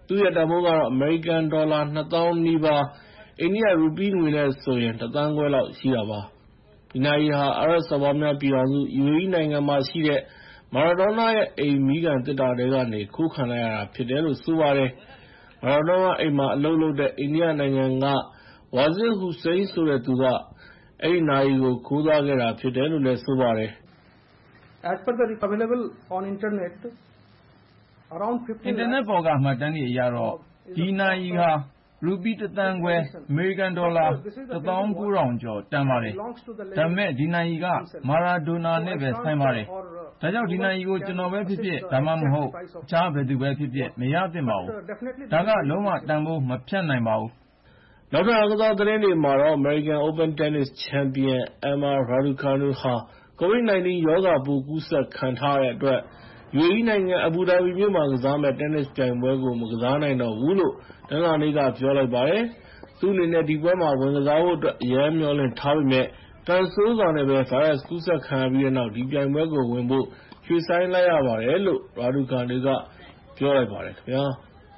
သူ့ရဲ့တန်ဖိုးကတော့အမေရိကန်ဒေါ်လာ2000နီးပါး အိန္ဒိယရူပီးငွေနဲ့ဆိုရင်1.5 သန်းလောက်ရှိတာပါ။ ဒီနာရီဟာအာရပ်စော်ဘွားများပြည်ထောင်စု UAE နိုင်ငံမှာရှိတဲ့မာရာဒိုနာရဲ့အိမ်မီးခံသေတ္တာထဲကနေခိုးခံလိုက်ရတာဖြစ်တယ်လို့ဆိုပါတယ်။ မာရာဒိုနာအိမ်မှာအလုပ်လုပ်တဲ့အိန္ဒိယနိုင်ငံကဝါဇစ်ဟူစိန်ဆိုတဲ့သူကအဲဒီနာရီကိုခိုးသွားခဲ့တာဖြစ်တယ်လို့လည်းဆိုပါတယ်။ As per the available on internet, around 50 အင်တာနက်ပေါ်ကမှတ်တမ်းတွေအရတော့ဒီနာရီဟာရူပီး1.5 သန်းအမေရိကန်ဒေါ်လာ19000ကျော်တန်ပါတယ်။ဒါပေမဲ့ဒီနာရီကမာရာဒိုနာနဲ့ပဲဆိုင်ပါတယ်။ဒါကြောင့်ဒီနာရီကိုကျွန်တော်ပဲဖြစ်ဖြစ်ဒါမှမဟုတ်အခြားဘယ်သူပဲဖြစ်ဖြစ်မရသင့်ပါဘူး။ဒါကလုံးဝတန်ဖိုးမဖြတ်နိုင်ပါဘူး။နောက်ထပ်အားကစားသတင်းတွေမှာတော့ American Open Tennis ချန်ပီယံ Emma Raducanu ဟာ COVID-19 ရောဂါပိုးကူးစက်ခံထားရတဲ့အတွက် UAE နိုင်ငံအဘူဒါဘီမြို့မှာကစားမယ့်တင်းနစ်ပြိုင်ပွဲကိုမကစားနိုင်တော့ဘူးလို့တနင်္လာနေ့ကပြောလိုက်ပါတယ်။သူ့အနေနဲ့ဒီပွဲမှာဝင်ကစားဖို့အတွက်အရမ်းမျှော်လင့်ထားပေမဲ့ကံဆိုးစွာနဲ့ပဲဗိုင်းရပ်စ်ကူးစက်ခံရပြီးတဲ့နောက်ဒီပြိုင်ပွဲကိုဝင်ဖို့ရွှေ့ဆိုင်းလိုက်ရပါတယ်လို့ Raducanu ကပြောလိုက်ပါတယ်ခင်ဗျာ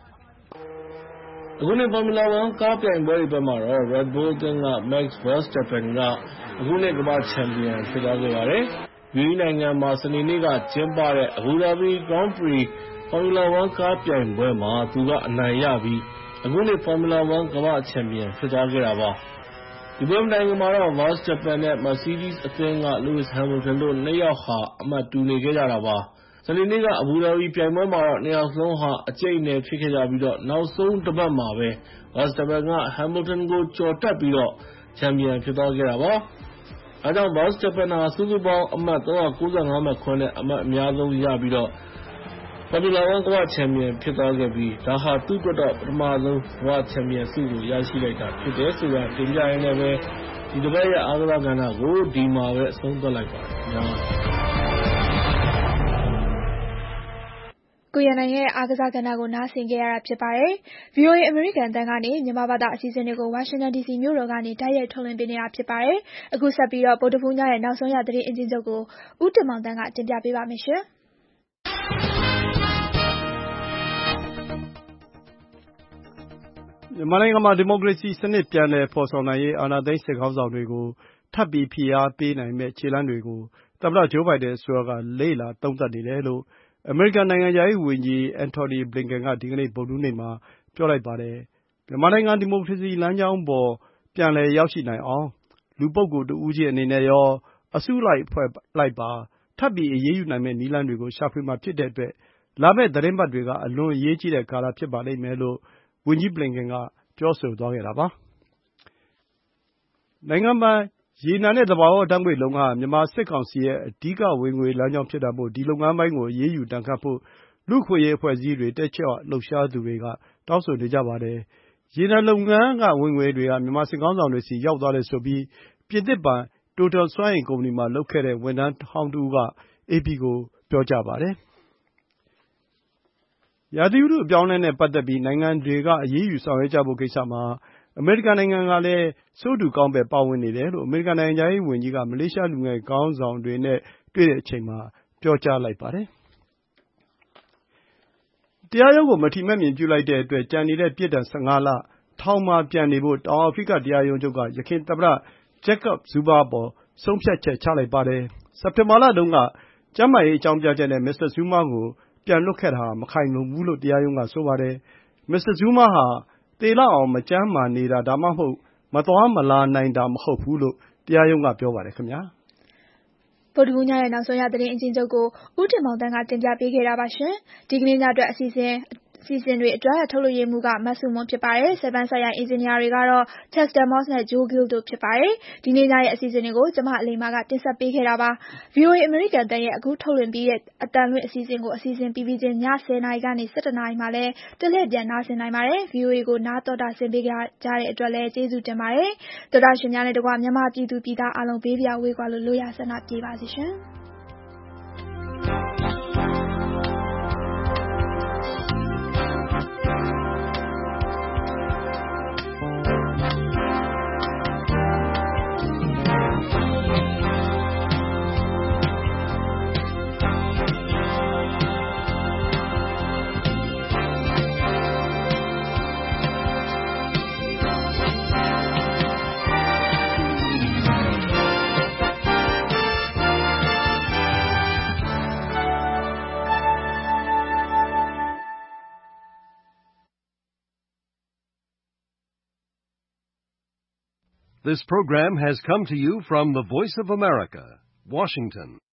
။အခုနှစ် Formula 1 ကားပြိုင်ပွဲတွေဘက်မှာတော့ Red Bull အသင်းက Max Verstappen ကအခုနှစ်ကမ္ဘာ့ချန်ပီယံဖြစ်သွားခဲ့ပါတယ်။ UAE နိုင်ငံမှာစနေနေ့ကကျင်းပတဲ့ Abu Dhabi Grand Prix Formula 1 ကားပြိုင်ပွဲမှာသူကအနိုင်ရပြီးအခုနှစ် Formula 1 ကမ္ဘာ့ချန်ပီယံဖြစ်သွားခဲ့တာပါ။ဒီပွဲမတိုင်ခင်မှာတော့ Verstappen နဲ့ Mercedes အသင်းက Lewis Hamilton တို့ 2 ယောက်ဟာအမှတ်တူနေခဲ့ကြတာပါ။စနေနေ့ကအဘူဒါဘီပြိုင်ပွဲမှာတော့2 ယောက်စလုံးဟာအကျိတ်အနယ်ဖြစ်ခဲ့ကြပြီးနောက်ဆုံးတစ်ပတ်မှာပဲ Verstappen က Hamilton ကိုကျော်တက်ပြီးချန်ပီယံဖြစ်သွားခဲ့တာပါ။ဒါကြောင့် Verstappen ဟာစုစုပေါင်းအမှတ်395 မှတ်ခွဲနဲ့အမှတ်အများဆုံးရပြီးFormula 1 ကမ္ဘာ့ချန်ပီယံဖြစ်သွားခဲ့ပြီးဒါဟာသူ့အတွက်တော့ပထမဆုံးကမ္ဘာ့ချန်ပီယံဆုကိုရရှိလိုက်တာဖြစ်တယ်ဆိုတာတင်ပြရင်းနဲ့ပဲဒီတစ်ပတ်ရဲ့အားကစားကဏ္ဍကိုဒီမှာပဲအဆုံးသတ်လိုက်ပါတယ်ခင်ဗျာကိုရနိုင်ရဲ့အားကစားကဏ္ဍကိုနားဆင်ကြရတာဖြစ်ပါတယ်။ VOA အမေရိကန်အသံကနေမြန်မာဘာသာအစီအစဉ်တွေကိုဝါရှင်တန် DC မြို့တော်ကနေတိုက်ရိုက်ထုတ်လွှင့်ပေးနေတာဖြစ်ပါတယ်။အခုဆက်ပြီးဗုဒ္ဓဟူးညရဲ့နောက်ဆုံးရသတင်းအကျဉ်းချုပ်ကိုဦးတင်မောင်သန်းကတင်ပြပေးပါမယ်ရှင်။မြန်မာနိုင်ငံမှာဒီမိုကရေစီစနစ်ပြန်လည်ဖော်ဆောင်နိုင်ရေးအာဏာသိမ်းစစ်ခေါင်းဆောင်တွေကိုထပ်ပြီးဖိအားပေးနိုင်မယ့်ခြေလှမ်းတွေကိုသမ္မတဂျိုးဘိုင်ဒန်အစိုးရကလေ့လာသုံးသပ်နေတယ်လို့အမေရိကန်နိုင်ငံခြားရေးဝန်ကြီး Antony Blinken ကဒီကနေ့ဗုဒ္ဓဟူးနေ့မှာပြောလိုက်ပါတယ်။မြန်မာနိုင်ငံဒီမိုကရေစီလမ်းကြောင်းပေါ်ပြန်လည်ရောက်ရှိနိုင်အောင်လူပုဂ္ဂိုလ်တဦးချင်းအနေနဲ့ရောအစုလိုက်အဖွဲ့လိုက်ပါထပ်ပြီးအရေးယူနိုင်မယ့်နည်းလမ်းတွေကိုရှာဖွေမှာဖြစ်တဲ့အတွက်လာမယ့်သီတင်းပတ်တွေကအလွန်အရေးကြီးတဲ့ကာလဖြစ်ပါလိမ့်မယ်လို့ဝန်ကြီး Blinken ကပြောဆိုသွားခဲ့တာပါ။နိုင်ငံပိုင်ရေနံနဲ့သဘာဝဓာတ်ငွေ့လုပ်ငန်းဟာမြန်မာစစ်ကောင်စီရဲ့အဓိကဝင်ငွေလမ်းကြောင်းဖြစ်တာမို့ဒီလုပ်ငန်းပိုင်းကိုအရေးယူဒဏ်ခတ်ဖို့လူ့အခွင့်အရေးအဖွဲ့အစည်းတွေတက်ကြွလှုပ်ရှားသူတွေကတောင်းဆိုနေကြပါတယ်။ရေနံလုပ်ငန်းကဝင်ငွေတွေကမြန်မာစစ်ခေါင်းဆောင်တွေဆီရောက်သွားတယ်ဆိုပြီးပြင်သစ်ပိုင် Total စွမ်းအင်ကုမ္ပဏီမှာလုပ်ခဲ့တဲ့ဝန်ထမ်းဟောင်းတဦးက AP ကိုပြောကြားပါတယ်။ရာသီဥတုအပြောင်းအလဲနဲ့ပတ်သက်ပြီးနိုင်ငံတွေကအရေးယူဆောင်ရွက်ကြဖို့ကိစ္စမှာအမေရိကန်နိုင်ငံကလည်းဆိုးတူကောင်းဘက်ပါဝင်နေတယ်လို့အမေရိကန်နိုင်ငံခြားရေးဝန်ကြီးကမလေးရှားလူငယ်ခေါင်းဆောင်တွေနဲ့တွေ့တဲ့အချိန်မှာပြောကြားလိုက်ပါတယ်။တရားရုံးကိုမထီမဲ့မြင်ပြုလိုက်တဲ့အတွက်ကျန်နေတဲ့ပြစ်ဒဏ်15 လထောင်မှာပြန်နေဖို့တောင်အာဖရိကတရားရုံးချုပ်ကယခင်သမ္မတ Jacob Zuma အပေါ်ဆုံးဖြတ်ချက်ချလိုက်ပါတယ်။စက်တင်ဘာလတုန်းကကျန်းမာရေးအကြောင်းပြချက်နဲ့မစ္စတာ Zuma ကိုပြန်လွှတ်ခဲ့တာမခိုင်လုံဘူးလို့တရားရုံးကဆိုပါတယ်။မစ္စတာ Zuma ဟာသေလောက်အောင်မကျန်းမာနေတာဒါမှမဟုတ်မသွားမလာနိုင်တာမဟုတ်ဘူးလို့တရားရုံးကပြောပါတယ်ခင်ဗျာဗုဒ္ဓဟူးညရဲ့နောက်ဆုံးရသတင်းအကျဉ်းချုပ်ကိုဦးတင်မောင်သန်းကတင်ပြပေးခဲ့တာပါရှင်။ဒီကနေ့ညအတွက်အစီအစဉ်တွေအတွက်ထုတ်လွှင့်ရေးမှူးကမဆုမွန်ဖြစ်ပါတယ်။7ဆိုင်ရာအင်ဂျင်နီယာတွေကတော့ Chester Moss နဲ့ Joe Gill တို့ဖြစ်ပါတယ်။ဒီနေ့ညရဲ့အစီအစဉ်တွေကိုကျမအလိမ္မာကတင်ဆက်ပေးခဲ့တာပါ။ VOA အမေရိကန်အသံရဲ့အခုထုတ်လွှင့်ပြီးတဲ့အသံလွှင့်အစီအစဉ်ကိုအစီအစဉ်ပြီးပြီးချင်းည10 နာရီကနေ17 နာရီမှာလည်းတလှည့်ပြန်နားဆင်နိုင်ပါတယ်။ VOA ကိုနားတော်တာဆင်ပေးကြတဲ့အတွက်လည်းကျေးဇူးတင်ပါတယ်။သောတာရှင်များနဲ့တကွမြန်မာပြည်သူပြည်သားအားလုံးဘေးပြားဝေးကွာလို့လိုရာဆန္ဒပြေပါစေရှင်။ This program has come to you from the Voice of America, Washington.